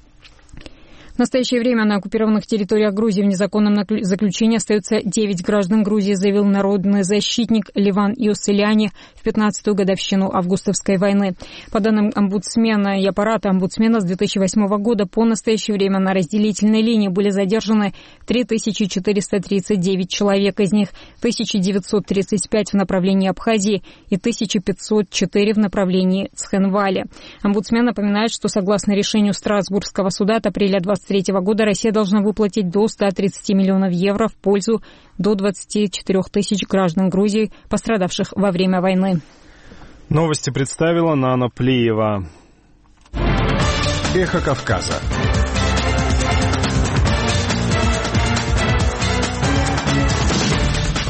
В настоящее время на оккупированных территориях Грузии в незаконном заключении остаются девять граждан Грузии, заявил народный защитник Ливан Иосселяни в пятнадцатую годовщину августовской войны. По данным омбудсмена и аппарата омбудсмена, с две тысячи восьмого года по настоящее время на разделительной линии были задержаны три тысячи четыреста тридцать девять человек, из них тысяча девятьсот тридцать пять в направлении Абхазии и тысяча пятьсот четыре в направлении Цхинвали. Омбудсмен напоминает, что согласно решению Страсбургского суда от апреля двадцать третьего года Россия должна выплатить до ста тридцати миллионов евро в пользу до двадцати четырёх тысяч граждан Грузии, пострадавших во время войны. Новости представила Нана Плиева. Эхо Кавказа.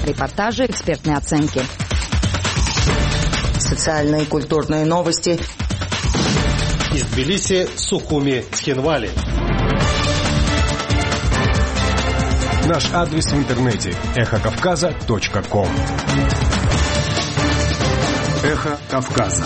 репортажи, экспертные оценки. Социальные и культурные новости. Из Тбилиси, Сухуми, Цхинвали. Наш адрес в интернете – эхо кавказа точка ком. Эхо Кавказа.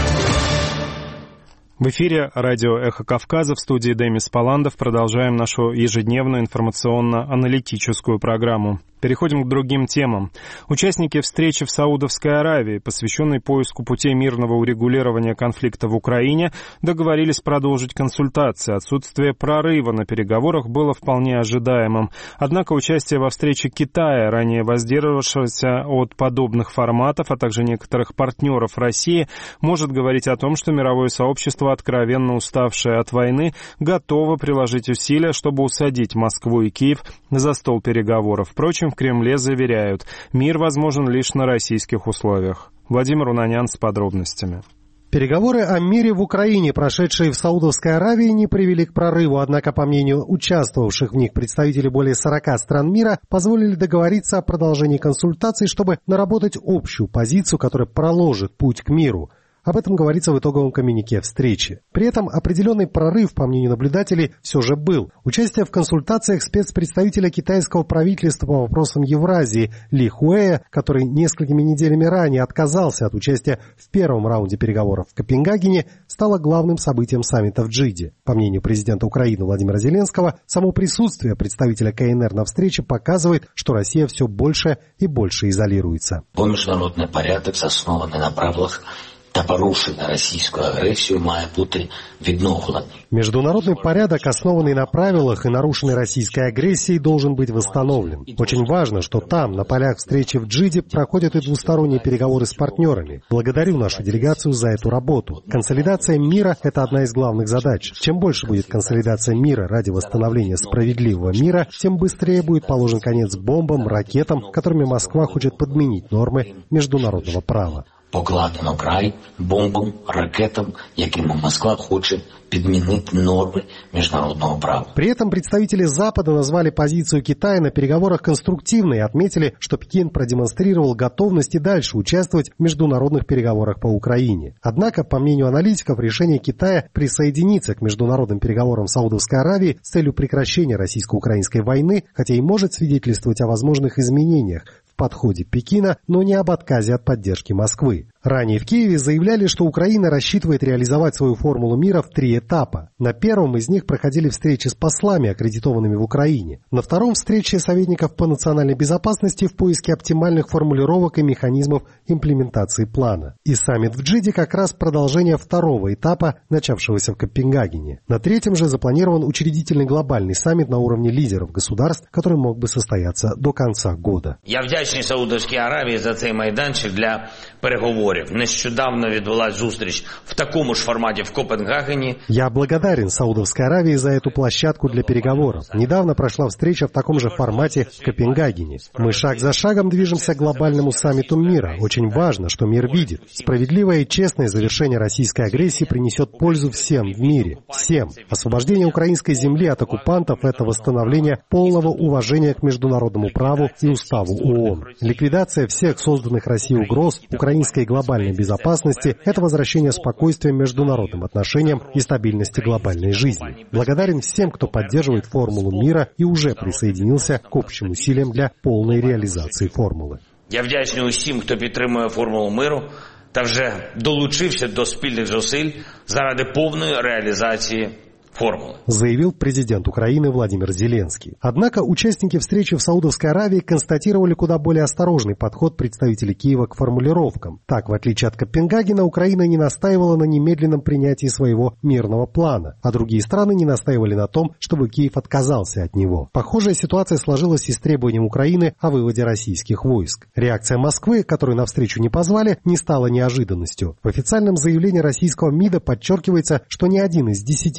В эфире радио «Эхо Кавказа», в студии Демис Паландов. Продолжаем нашу ежедневную информационно-аналитическую программу. Переходим к другим темам. Участники встречи в Саудовской Аравии, посвященной поиску путей мирного урегулирования конфликта в Украине, договорились продолжить консультации. Отсутствие прорыва на переговорах было вполне ожидаемым. Однако участие во встрече Китая, ранее воздерживавшегося от подобных форматов, а также некоторых партнеров России, может говорить о том, что мировое сообщество, откровенно уставшее от войны, готово приложить усилия, чтобы усадить Москву и Киев за стол переговоров. Впрочем, в Кремле заверяют, мир возможен лишь на российских условиях. Владимир Унанян с подробностями. Переговоры о мире в Украине, прошедшие в Саудовской Аравии, не привели к прорыву, однако, по мнению участвовавших в них представителей более сорока стран мира, позволили договориться о продолжении консультаций, чтобы наработать общую позицию, которая проложит путь к миру. Об этом говорится в итоговом коммюнике встречи. При этом определенный прорыв, по мнению наблюдателей, все же был. Участие в консультациях спецпредставителя китайского правительства по вопросам Евразии Ли Хуэя, который несколькими неделями ранее отказался от участия в первом раунде переговоров в Копенгагене, стало главным событием саммита в Джиде. По мнению президента Украины Владимира Зеленского, само присутствие представителя КНР на встрече показывает, что Россия все больше и больше изолируется. Международный порядок, основанный на правилах та порушена російську агресію, має бути відновлений. Международный порядок, основанный на правилах и нарушенной российской агрессией, должен быть восстановлен. Очень важно, что там, на полях встречи в Джиде, проходят и двусторонние переговоры с партнерами. Благодарю нашу делегацию за эту работу. Консолидация мира – это одна из главных задач. Чем больше будет консолидация мира ради восстановления справедливого мира, тем быстрее будет положен конец бомбам, ракетам, которыми Москва хочет подменить нормы международного права. Покладено край бомбам, ракетам, якими Москва хоче підмінити норми международного права. При этом представители Запада назвали позицию Китая на переговорах конструктивной и отметили, что Пекин продемонстрировал готовность и дальше участвовать в международных переговорах по Украине. Однако, по мнению аналитиков, решение Китая присоединиться к международным переговорам в Саудовской Аравии с целью прекращения российско-украинской войны, хотя и может свидетельствовать о возможных изменениях в подходе Пекина, но не об отказе от поддержки Москвы. Ранее в Киеве заявляли, что Украина рассчитывает реализовать свою формулу мира в три этапа. На первом из них проходили встречи с послами, аккредитованными в Украине. На втором – встречи советников по национальной безопасности в поиске оптимальных формулировок и механизмов имплементации плана. И саммит в Джиде как раз продолжение второго этапа, начавшегося в Копенгагене. На третьем же запланирован учредительный глобальный саммит на уровне лидеров государств, который мог бы состояться до конца года. Я вдячний Саудовській Аравії за цей майданчик для переговорів. Нещодавно відбулась зустріч в такому ж форматі в Копенгагене. Я благодарен Саудовской Аравии за эту площадку для переговоров. Недавно прошла встреча в таком же формате в Копенгагене. Мы шаг за шагом движемся к глобальному саммиту мира. Очень важно, что мир видит. Справедливое и честное завершение российской агрессии принесет пользу всем в мире. Всем. Освобождение украинской земли от оккупантов – это восстановление полного уважения к международному праву и уставу ООН. Ликвидация всех созданных Россией угроз украинской глобальной безопасности – это возвращение спокойствия международным отношениям и стабильности глобальной жизни. Благодарен всем, кто поддерживает формулу мира и уже присоединился к общим усилиям для полной реализации формулы. Я вдячний усім, хто підтримує формулу миру та вже долучився до спільних зусиль заради повної реалізації формулы. Заявил президент Украины Владимир Зеленский. Однако участники встречи в Саудовской Аравии констатировали куда более осторожный подход представителей Киева к формулировкам. Так, в отличие от Копенгагена, Украина не настаивала на немедленном принятии своего мирного плана, а другие страны не настаивали на том, чтобы Киев отказался от него. Похожая ситуация сложилась и с требованием Украины о выводе российских войск. Реакция Москвы, которую на встречу не позвали, не стала неожиданностью. В официальном заявлении российского МИДа подчеркивается, что ни один из десяти пунктов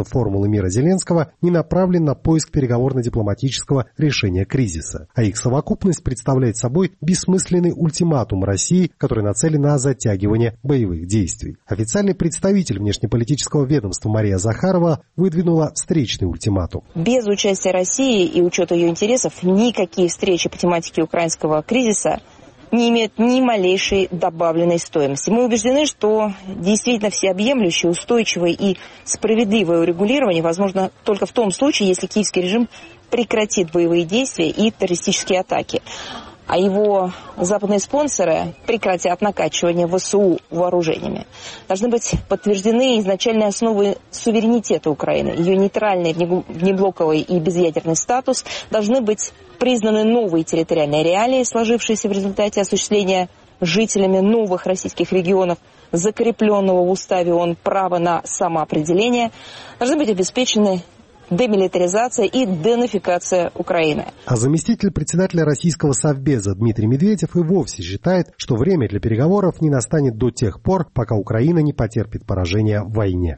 формулы мира Зеленского не направлен на поиск переговорно-дипломатического решения кризиса, а их совокупность представляет собой бессмысленный ультиматум России, который нацелен на затягивание боевых действий. Официальный представитель внешнеполитического ведомства Мария Захарова выдвинула встречный ультиматум. Без участия России и учета ее интересов никакие встречи по тематике украинского кризиса не имеют ни малейшей добавленной стоимости. Мы убеждены, что действительно всеобъемлющее, устойчивое и справедливое урегулирование возможно только в том случае, если киевский режим прекратит боевые действия и террористические атаки, а его западные спонсоры прекратят накачивание ВСУ вооружениями. Должны быть подтверждены изначальные основы суверенитета Украины, ее нейтральный, внеблоковый и безъядерный статус, должны быть признаны новые территориальные реалии, сложившиеся в результате осуществления жителями новых российских регионов, закрепленного в уставе ООН права на самоопределение, должны быть обеспечены демилитаризация и денацификация Украины. А заместитель председателя российского Совбеза Дмитрий Медведев и вовсе считает, что время для переговоров не настанет до тех пор, пока Украина не потерпит поражение в войне.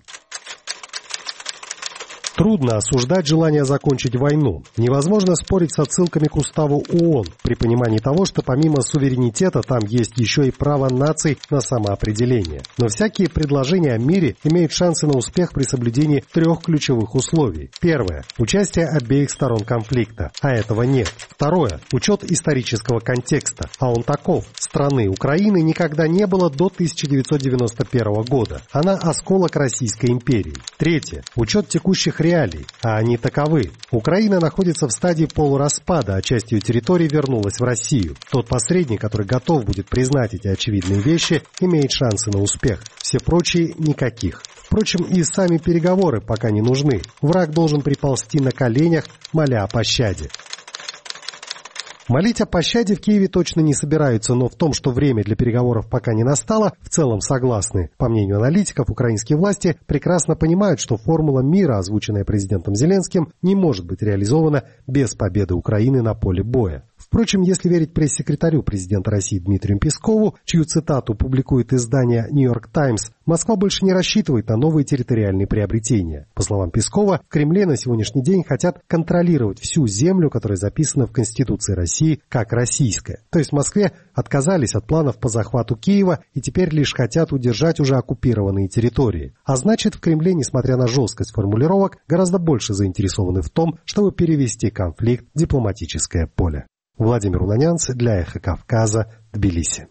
Трудно осуждать желание закончить войну. Невозможно спорить с отсылками к уставу ООН при понимании того, что помимо суверенитета там есть еще и право наций на самоопределение. Но всякие предложения о мире имеют шансы на успех при соблюдении трех ключевых условий. Первое – участие обеих сторон конфликта, а этого нет. Второе – учет исторического контекста, а он таков. Страны Украины никогда не было до тысяча девятьсот девяносто первого года. Она осколок Российской империи. Третье – учет текущих реалий, а они таковы. Украина находится в стадии полураспада, а часть ее территории вернулась в Россию. Тот посредник, который готов будет признать эти очевидные вещи, имеет шансы на успех. Все прочие – никаких. Впрочем, и сами переговоры пока не нужны. Враг должен приползти на коленях, моля о пощаде. Молить о пощаде в Киеве точно не собираются, но в том, что время для переговоров пока не настало, в целом согласны. По мнению аналитиков, украинские власти прекрасно понимают, что формула мира, озвученная президентом Зеленским, не может быть реализована без победы Украины на поле боя. Впрочем, если верить пресс-секретарю президента России Дмитрию Пескову, чью цитату публикует издание «Нью-Йорк Таймс», Москва больше не рассчитывает на новые территориальные приобретения. По словам Пескова, в Кремле на сегодняшний день хотят контролировать всю землю, которая записана в Конституции России как российская. То есть в Москве отказались от планов по захвату Киева и теперь лишь хотят удержать уже оккупированные территории. А значит, в Кремле, несмотря на жесткость формулировок, гораздо больше заинтересованы в том, чтобы перевести конфликт в дипломатическое поле. Владимир Унанянц для «Эхо Кавказа», Тбилиси.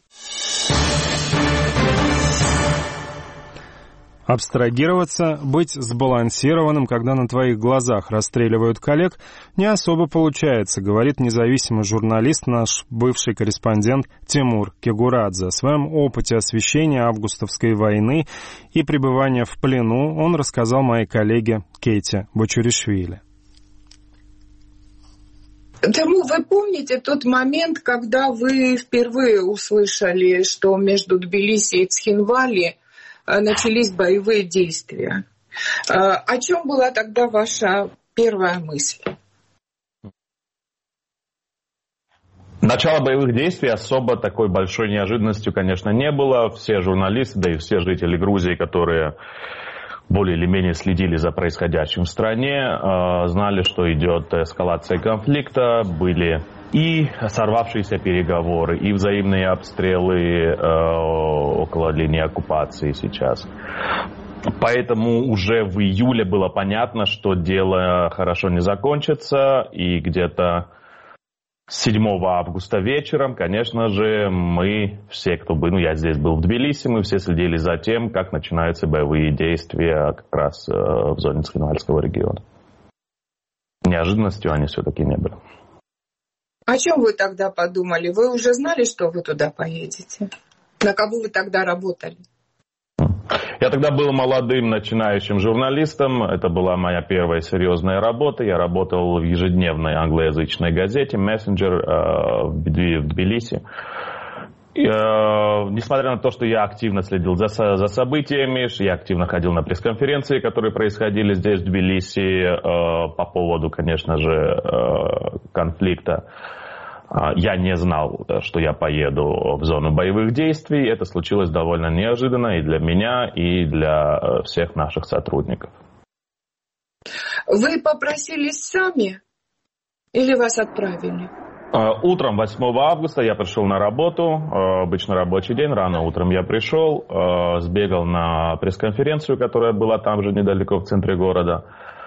Абстрагироваться, быть сбалансированным, когда на твоих глазах расстреливают коллег, не особо получается, говорит независимый журналист, наш бывший корреспондент Тимур Кегурадзе. О своем опыте освещения августовской войны и пребывания в плену он рассказал моей коллеге Кейте Бочуришвили. Тому вы помните тот момент, когда вы впервые услышали, что между Тбилиси и Цхинвали начались боевые действия? О чем была тогда ваша первая мысль? Начало боевых действий особо такой большой неожиданностью, конечно, не было. Все журналисты, да и все жители Грузии, которые более или менее следили за происходящим в стране, знали, что идет эскалация конфликта, были и сорвавшиеся переговоры, и взаимные обстрелы около линии оккупации сейчас. Поэтому уже в июле было понятно, что дело хорошо не закончится, и где-то седьмого августа вечером, конечно же, мы все, кто был, ну я здесь был в Тбилиси, мы все следили за тем, как начинаются боевые действия как раз в зоне Цхинвальского региона. Неожиданностью они все-таки не были. О чем вы тогда подумали? Вы уже знали, что вы туда поедете? На кого вы тогда работали? Я тогда был молодым начинающим журналистом. Это была моя первая серьезная работа. Я работал в ежедневной англоязычной газете «Мессенджер» в Тбилиси. И, несмотря на то, что я активно следил за, за событиями, я активно ходил на пресс-конференции, которые происходили здесь, в Тбилиси, по поводу, конечно же, конфликта. Я не знал, что я поеду в зону боевых действий. Это случилось довольно неожиданно и для меня, и для всех наших сотрудников. Вы попросились сами или вас отправили? Утром восьмого августа я пришел на работу, обычно рабочий день, рано утром я пришел, сбегал на пресс-конференцию, которая была там же недалеко в центре города.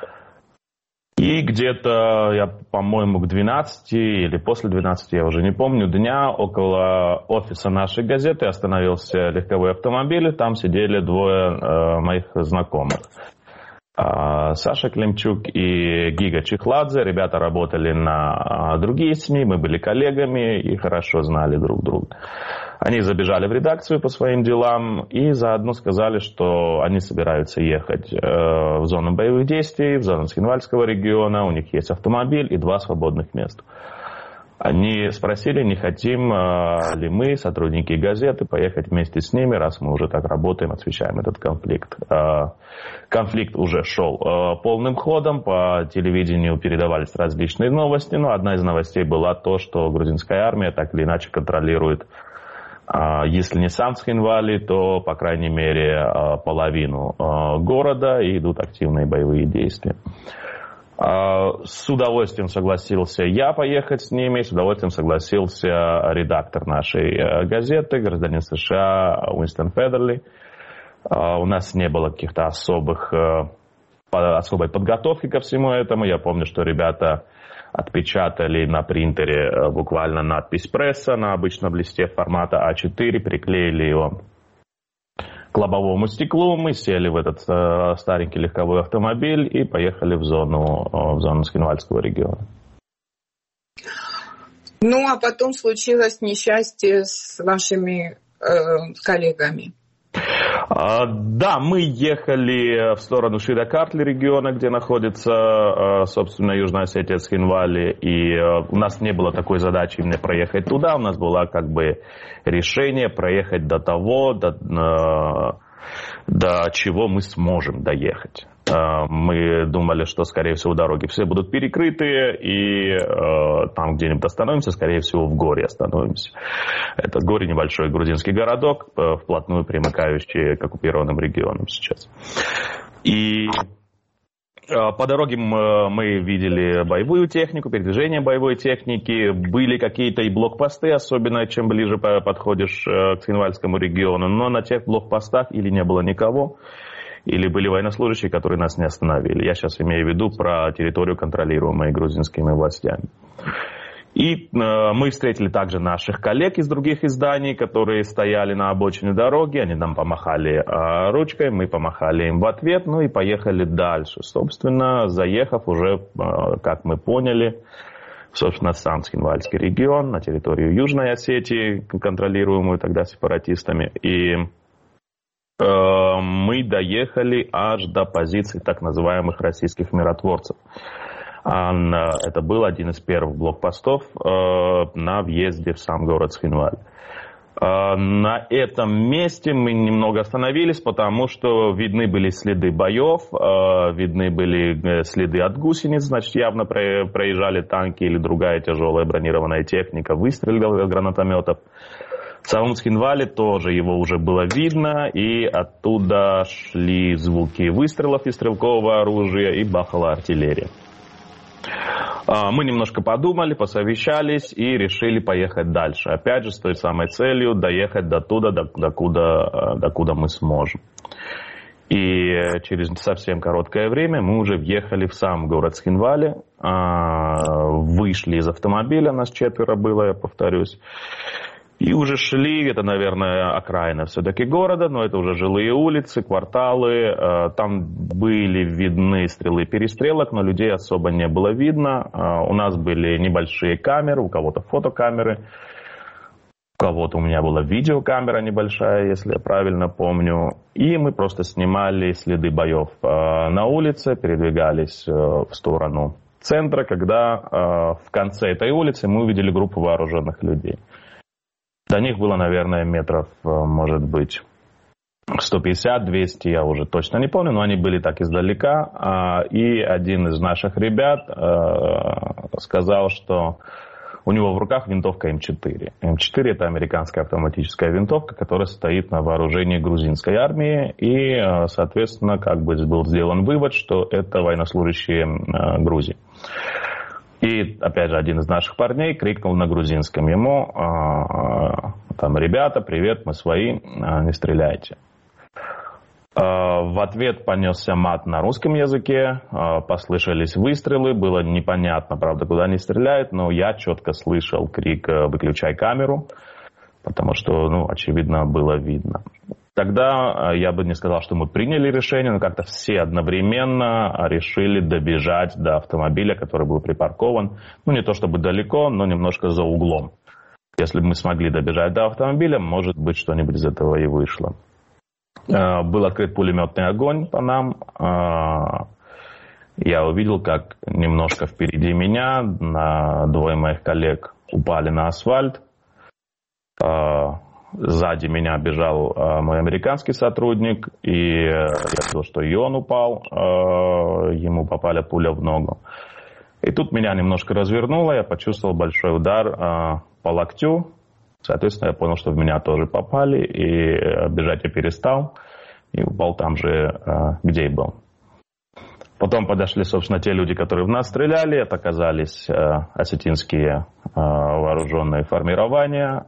И где-то, я, по-моему, к двенадцати или после двенадцати, я уже не помню, дня, около офиса нашей газеты остановился легковой автомобиль, там сидели двое э, моих знакомых. Э, Саша Климчук и Гига Чехладзе. Ребята работали на э, другие СМИ, мы были коллегами и хорошо знали друг друга. Они забежали в редакцию по своим делам и заодно сказали, что они собираются ехать э, в зону боевых действий, в зону Цхинвальского региона, у них есть автомобиль и два свободных места. Они спросили, не хотим э, ли мы, сотрудники газеты, поехать вместе с ними, раз мы уже так работаем, освещаем этот конфликт. Э, конфликт уже шел э, полным ходом, по телевидению передавались различные новости, но одна из новостей была то, что грузинская армия так или иначе контролирует, если не сам Цхинвали, то, по крайней мере, половину города, и идут активные боевые действия. С удовольствием согласился я поехать с ними, с удовольствием согласился редактор нашей газеты, гражданин США Уинстон Федерли. У нас не было каких-то особых, особой подготовки ко всему этому. Я помню, что ребята отпечатали на принтере буквально надпись «Пресса» на обычном листе формата а четыре, приклеили его к лобовому стеклу. Мы сели в этот э, старенький легковой автомобиль и поехали в зону, э, в зону Цхинвальского региона. Ну, а потом случилось несчастье с вашими э, коллегами. Да, мы ехали в сторону Ширакартли региона, где находится, собственно, Южная Осетия, Цхинвали, и у нас не было такой задачи именно проехать туда, у нас было как бы решение проехать до того, до, до чего мы сможем доехать. Мы думали, что, скорее всего, дороги все будут перекрыты, и э, там где-нибудь остановимся, скорее всего, в Горе остановимся. Это Горе небольшой грузинский городок, э, вплотную примыкающий к оккупированным регионам сейчас. И э, по дороге мы, мы видели боевую технику, передвижение боевой техники, были какие-то и блокпосты, особенно чем ближе подходишь э, к Цхинвальскому региону, но на тех блокпостах или не было никого, или были военнослужащие, которые нас не остановили. Я сейчас имею в виду про территорию, контролируемую грузинскими властями. И э, мы встретили также наших коллег из других изданий, которые стояли на обочине дороги. Они нам помахали э, ручкой, мы помахали им в ответ, ну и поехали дальше. Собственно, заехав уже, э, как мы поняли, собственно, сам Цхинвальский регион, на территорию Южной Осетии, контролируемую тогда сепаратистами. И мы доехали аж до позиций так называемых российских миротворцев. Это был один из первых блокпостов на въезде в сам город Цхинваль. На этом месте мы немного остановились, потому что видны были следы боев, видны были следы от гусениц, значит, явно проезжали танки или другая тяжелая бронированная техника, выстрелы из гранатометов. В самом Цхинвале тоже его уже было видно, и оттуда шли звуки выстрелов из стрелкового оружия и бахала артиллерия. Мы немножко подумали, посовещались и решили поехать дальше. Опять же, с той самой целью доехать до туда, докуда, докуда мы сможем. И через совсем короткое время мы уже въехали в сам город Цхинвали, вышли из автомобиля, нас четверо было, я повторюсь. И уже шли, это, наверное, окраина все-таки города, но это уже жилые улицы, кварталы. Там были видны стрелы перестрелок, но людей особо не было видно. У нас были небольшие камеры, у кого-то фотокамеры, у кого-то у меня была видеокамера небольшая, если я правильно помню. И мы просто снимали следы боев на улице, передвигались в сторону центра, когда в конце этой улицы мы увидели группу вооруженных людей. До них было, наверное, метров, может быть, сто пятьдесят - двести, я уже точно не помню, но они были так издалека. И один из наших ребят сказал, что У него в руках винтовка эм четыре. эм четыре – это американская автоматическая винтовка, которая стоит на вооружении грузинской армии. И, соответственно, как бы был сделан вывод, что это военнослужащие Грузии. И, опять же, один из наших парней крикнул на грузинском ему, там, ребята, привет, мы свои, не стреляйте. В ответ понесся мат на русском языке, послышались выстрелы, было непонятно, правда, куда они стреляют, но я четко слышал крик «выключай камеру», потому что, ну, очевидно, было видно. Тогда я бы не сказал, что мы приняли решение, но как-то все одновременно решили добежать до автомобиля, который был припаркован, ну, не то чтобы далеко, но немножко за углом. Если бы мы смогли добежать до автомобиля, может быть, что-нибудь из этого и вышло. Был открыт пулеметный огонь по нам. Я увидел, как немножко впереди меня на двое моих коллег упали на асфальт. Сзади меня бежал мой американский сотрудник, и я видел, что и он упал, ему попали пуля в ногу. И тут меня немножко развернуло, я почувствовал большой удар по локтю. Соответственно, я понял, что в меня тоже попали, и бежать я перестал, и упал там же, где и был. Потом подошли, собственно, те люди, которые в нас стреляли. Это оказались осетинские вооруженные формирования.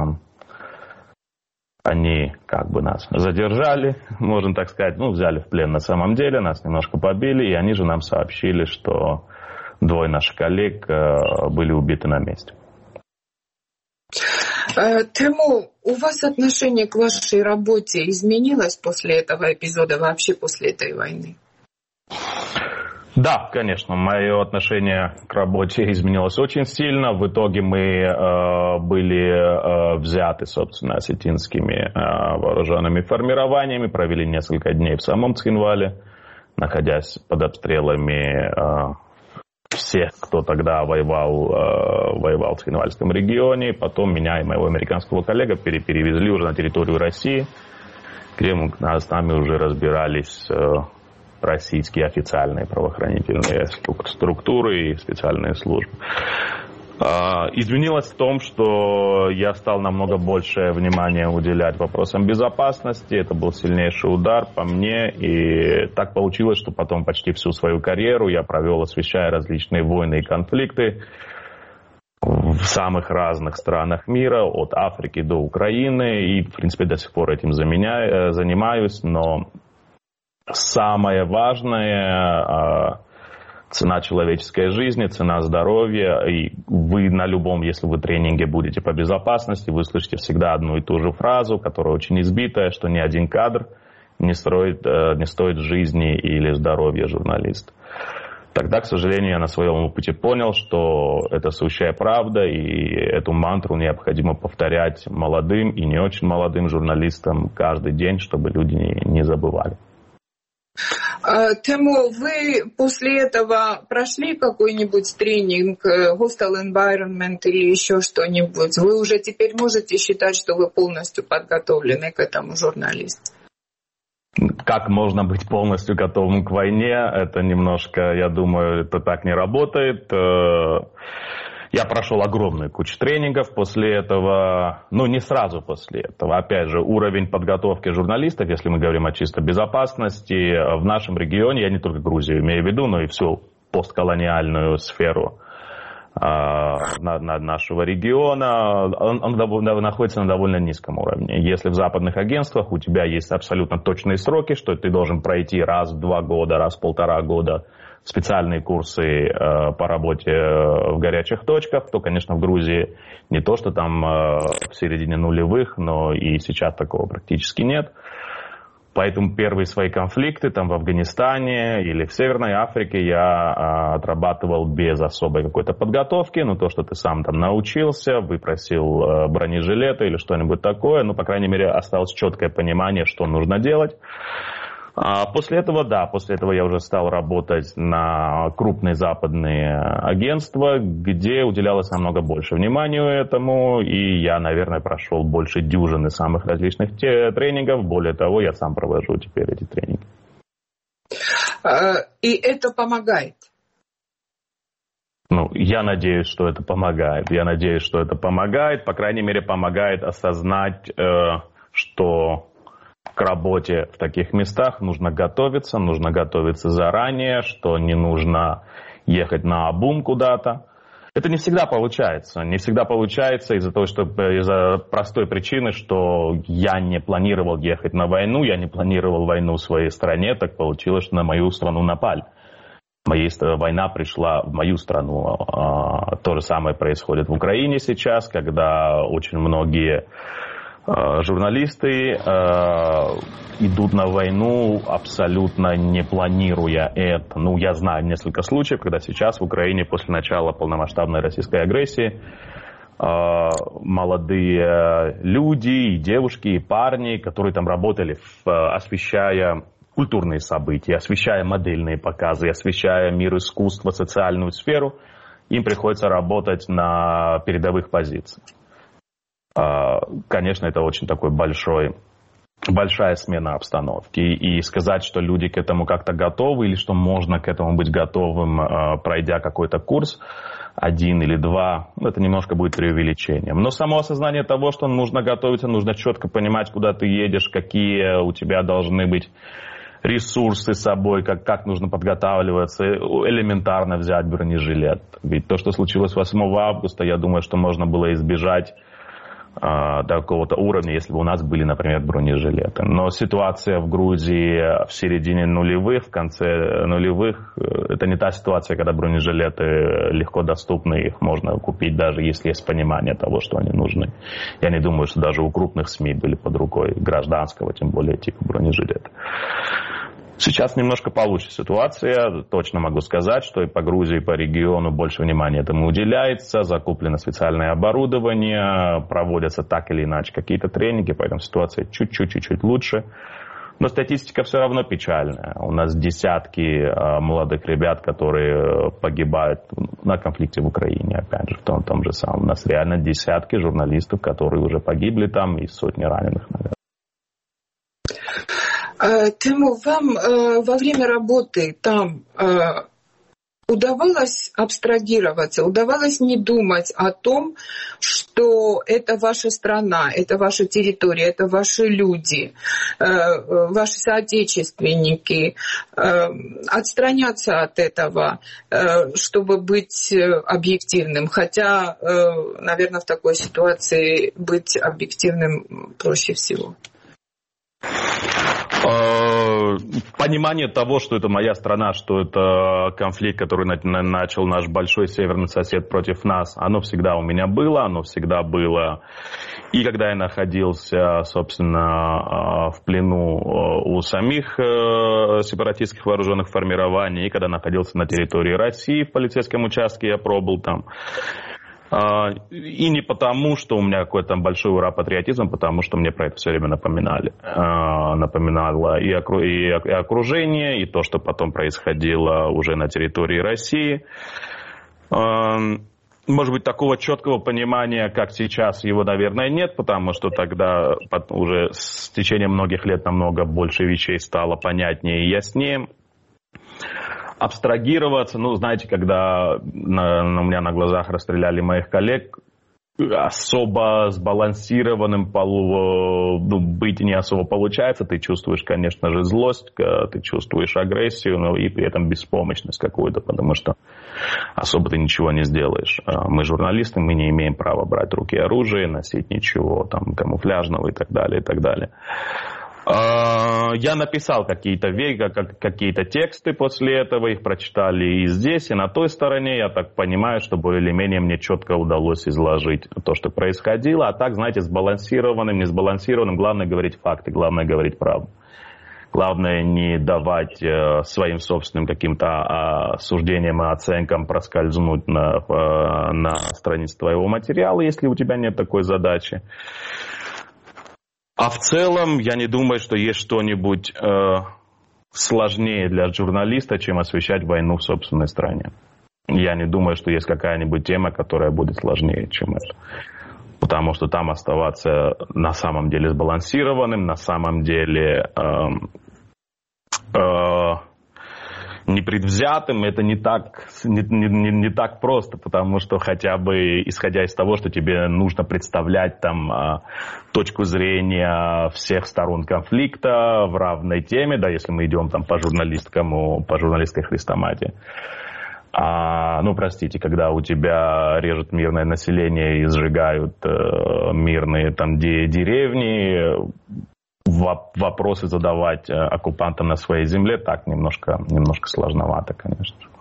Они как бы нас задержали, можно так сказать, ну, взяли в плен на самом деле, нас немножко побили, и они же нам сообщили, что двое наших коллег были убиты на месте. Тимур, у вас отношение к вашей работе изменилось после этого эпизода, вообще после этой войны? Да, конечно, мое отношение к работе изменилось очень сильно. В итоге мы э, были э, взяты, собственно, осетинскими э, вооруженными формированиями, провели несколько дней в самом Цхинвале, находясь под обстрелами э, всех, кто тогда воевал, э, воевал в Цхинвальском регионе. Потом меня и моего американского коллега перевезли уже на территорию России, где мы, с нами уже разбирались э, российские официальные правоохранительные структуры и специальные службы. Изменилось в том, что я стал намного больше внимания уделять вопросам безопасности. Это был сильнейший удар по мне. И так получилось, что потом почти всю свою карьеру я провел, освещая различные войны и конфликты в самых разных странах мира, от Африки до Украины. И, в принципе, до сих пор этим занимаюсь. Но самое важное – цена человеческой жизни, цена здоровья. И вы на любом, если вы тренинге будете по безопасности, вы слышите всегда одну и ту же фразу, которая очень избитая, что ни один кадр не, строит, не стоит жизни или здоровья журналиста. Тогда, к сожалению, я на своем опыте понял, что это сущая правда, и эту мантру необходимо повторять молодым и не очень молодым журналистам каждый день, чтобы люди не, не забывали. Тимур, вы после этого прошли какой-нибудь тренинг, hostile environment или еще что-нибудь? Вы уже теперь можете считать, что вы полностью подготовлены к этому журналисту? Как можно быть полностью готовым к войне? Это немножко, я думаю, это так не работает. Я прошел огромную кучу тренингов после этого, ну не сразу после этого. Опять же, уровень подготовки журналистов, если мы говорим о чисто безопасности, в нашем регионе, я не только Грузию имею в виду, но и всю постколониальную сферу э, на, на нашего региона, он, он довольно, находится на довольно низком уровне. Если в западных агентствах у тебя есть абсолютно точные сроки, что ты должен пройти раз в два года, раз в полтора года, специальные курсы э, по работе в горячих точках, то, конечно, в Грузии не то, что там э, в середине нулевых, но и сейчас такого практически нет. Поэтому первые свои конфликты там в Афганистане или в Северной Африке я э, отрабатывал без особой какой-то подготовки. Ну, то, что ты сам там научился, выпросил э, бронежилеты или что-нибудь такое, ну, по крайней мере, осталось четкое понимание, что нужно делать. А после этого, да, после этого я уже стал работать на крупные западные агентства, где уделялось намного больше внимания этому, и я, наверное, прошел больше дюжины самых различных те, тренингов. Более того, я сам провожу теперь эти тренинги. И это помогает? Ну, я надеюсь, что это помогает. Я надеюсь, что это помогает. По крайней мере, помогает осознать, э, что к работе в таких местах нужно готовиться, нужно готовиться заранее, что не нужно ехать наобум куда-то. Это не всегда получается. Не всегда получается из-за того, что из-за простой причины, что я не планировал ехать на войну, я не планировал войну в своей стране, так получилось, что на мою страну напали. Моя война пришла в мою страну. То же самое происходит в Украине сейчас, когда очень многие журналисты идут на войну, абсолютно не планируя это. Ну, я знаю несколько случаев, когда сейчас в Украине после начала полномасштабной российской агрессии молодые люди, и девушки, и парни, которые там работали, освещая культурные события, освещая модельные показы, освещая мир искусства, социальную сферу, им приходится работать на передовых позициях. Конечно, это очень такой большой, большая смена обстановки. И сказать, что люди к этому как-то готовы, или что можно к этому быть готовым, пройдя какой-то курс, один или два, это немножко будет преувеличением. Но само осознание того, что нужно готовиться, нужно четко понимать, куда ты едешь, какие у тебя должны быть ресурсы с собой, как, как нужно подготавливаться, элементарно взять бронежилет. Ведь то, что случилось восьмого августа, я думаю, что можно было избежать до какого-то уровня, если бы у нас были, например, бронежилеты. Но ситуация в Грузии в середине нулевых, в конце нулевых, это не та ситуация, когда бронежилеты легко доступны, их можно купить, даже если есть понимание того, что они нужны. Я не думаю, что даже у крупных СМИ были под рукой гражданского, тем более типа бронежилета. Сейчас немножко получше ситуация. Точно могу сказать, что и по Грузии, и по региону больше внимания этому уделяется. Закуплено специальное оборудование, проводятся так или иначе какие-то тренинги, поэтому ситуация чуть-чуть лучше. Но статистика все равно печальная. У нас десятки молодых ребят, которые погибают на конфликте в Украине, опять же, в том, в том же самом. У нас реально десятки журналистов, которые уже погибли там, и сотни раненых, наверное. Тимур, вам э, во время работы там э, удавалось абстрагироваться, удавалось не думать о том, что это ваша страна, это ваша территория, это ваши люди, э, ваши соотечественники, э, отстраняться от этого, э, чтобы быть объективным. Хотя, э, наверное, в такой ситуации быть объективным проще всего. Понимание того, что это моя страна, что это конфликт, который начал наш большой северный сосед против нас, оно всегда у меня было, оно всегда было. И когда я находился, собственно, в плену у самих сепаратистских вооруженных формирований, и когда находился на территории России в полицейском участке, я пробыл там. И не потому, что у меня какой-то там большой ура-патриотизм, потому что мне про это все время напоминали. Напоминало и окружение, и то, что потом происходило уже на территории России. Может быть, такого четкого понимания, как сейчас, его, наверное, нет, потому что тогда уже с течением многих лет намного больше вещей стало понятнее и яснее. Абстрагироваться, ну, знаете, когда на, на, у меня на глазах расстреляли моих коллег, особо сбалансированным полу, ну, быть не особо получается. Ты чувствуешь, конечно же, злость, ты чувствуешь агрессию, но и при этом беспомощность какую-то, потому что особо ты ничего не сделаешь. Мы журналисты, мы не имеем права брать в руки оружие, носить ничего там камуфляжного и так далее, и так далее. Я написал какие-то, какие-то тексты после этого, их прочитали и здесь, и на той стороне. Я так понимаю, что более-менее мне четко удалось изложить то, что происходило. А так, знаете, сбалансированным, не сбалансированным, главное говорить факты, главное говорить правду. Главное не давать своим собственным каким-то суждениям и оценкам проскользнуть на, на странице твоего материала, если у тебя нет такой задачи. А в целом, я не думаю, что есть что-нибудь э, сложнее для журналиста, чем освещать войну в собственной стране. Я не думаю, что есть какая-нибудь тема, которая будет сложнее, чем это. Потому что там оставаться на самом деле сбалансированным, на самом деле э, э, непредвзятым, это не так, не, не, не так просто, потому что хотя бы исходя из того, что тебе нужно представлять там точку зрения всех сторон конфликта в равной теме, да, если мы идем там по журналистскому, по журналистской хрестоматии. А, ну, простите, когда у тебя режут мирное население и сжигают э, мирные там деревни, вопросы задавать оккупантам на своей земле так немножко, немножко сложновато, конечно же.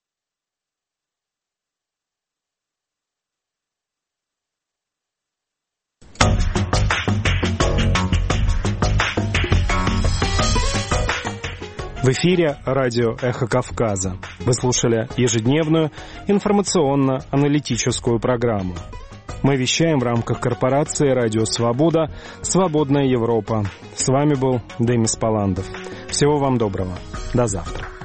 В эфире радио «Эхо Кавказа». Вы слушали ежедневную информационно-аналитическую программу. Мы вещаем в рамках корпорации «Радио Свобода. Свободная Европа». С вами был Демис Паландов. Всего вам доброго. До завтра.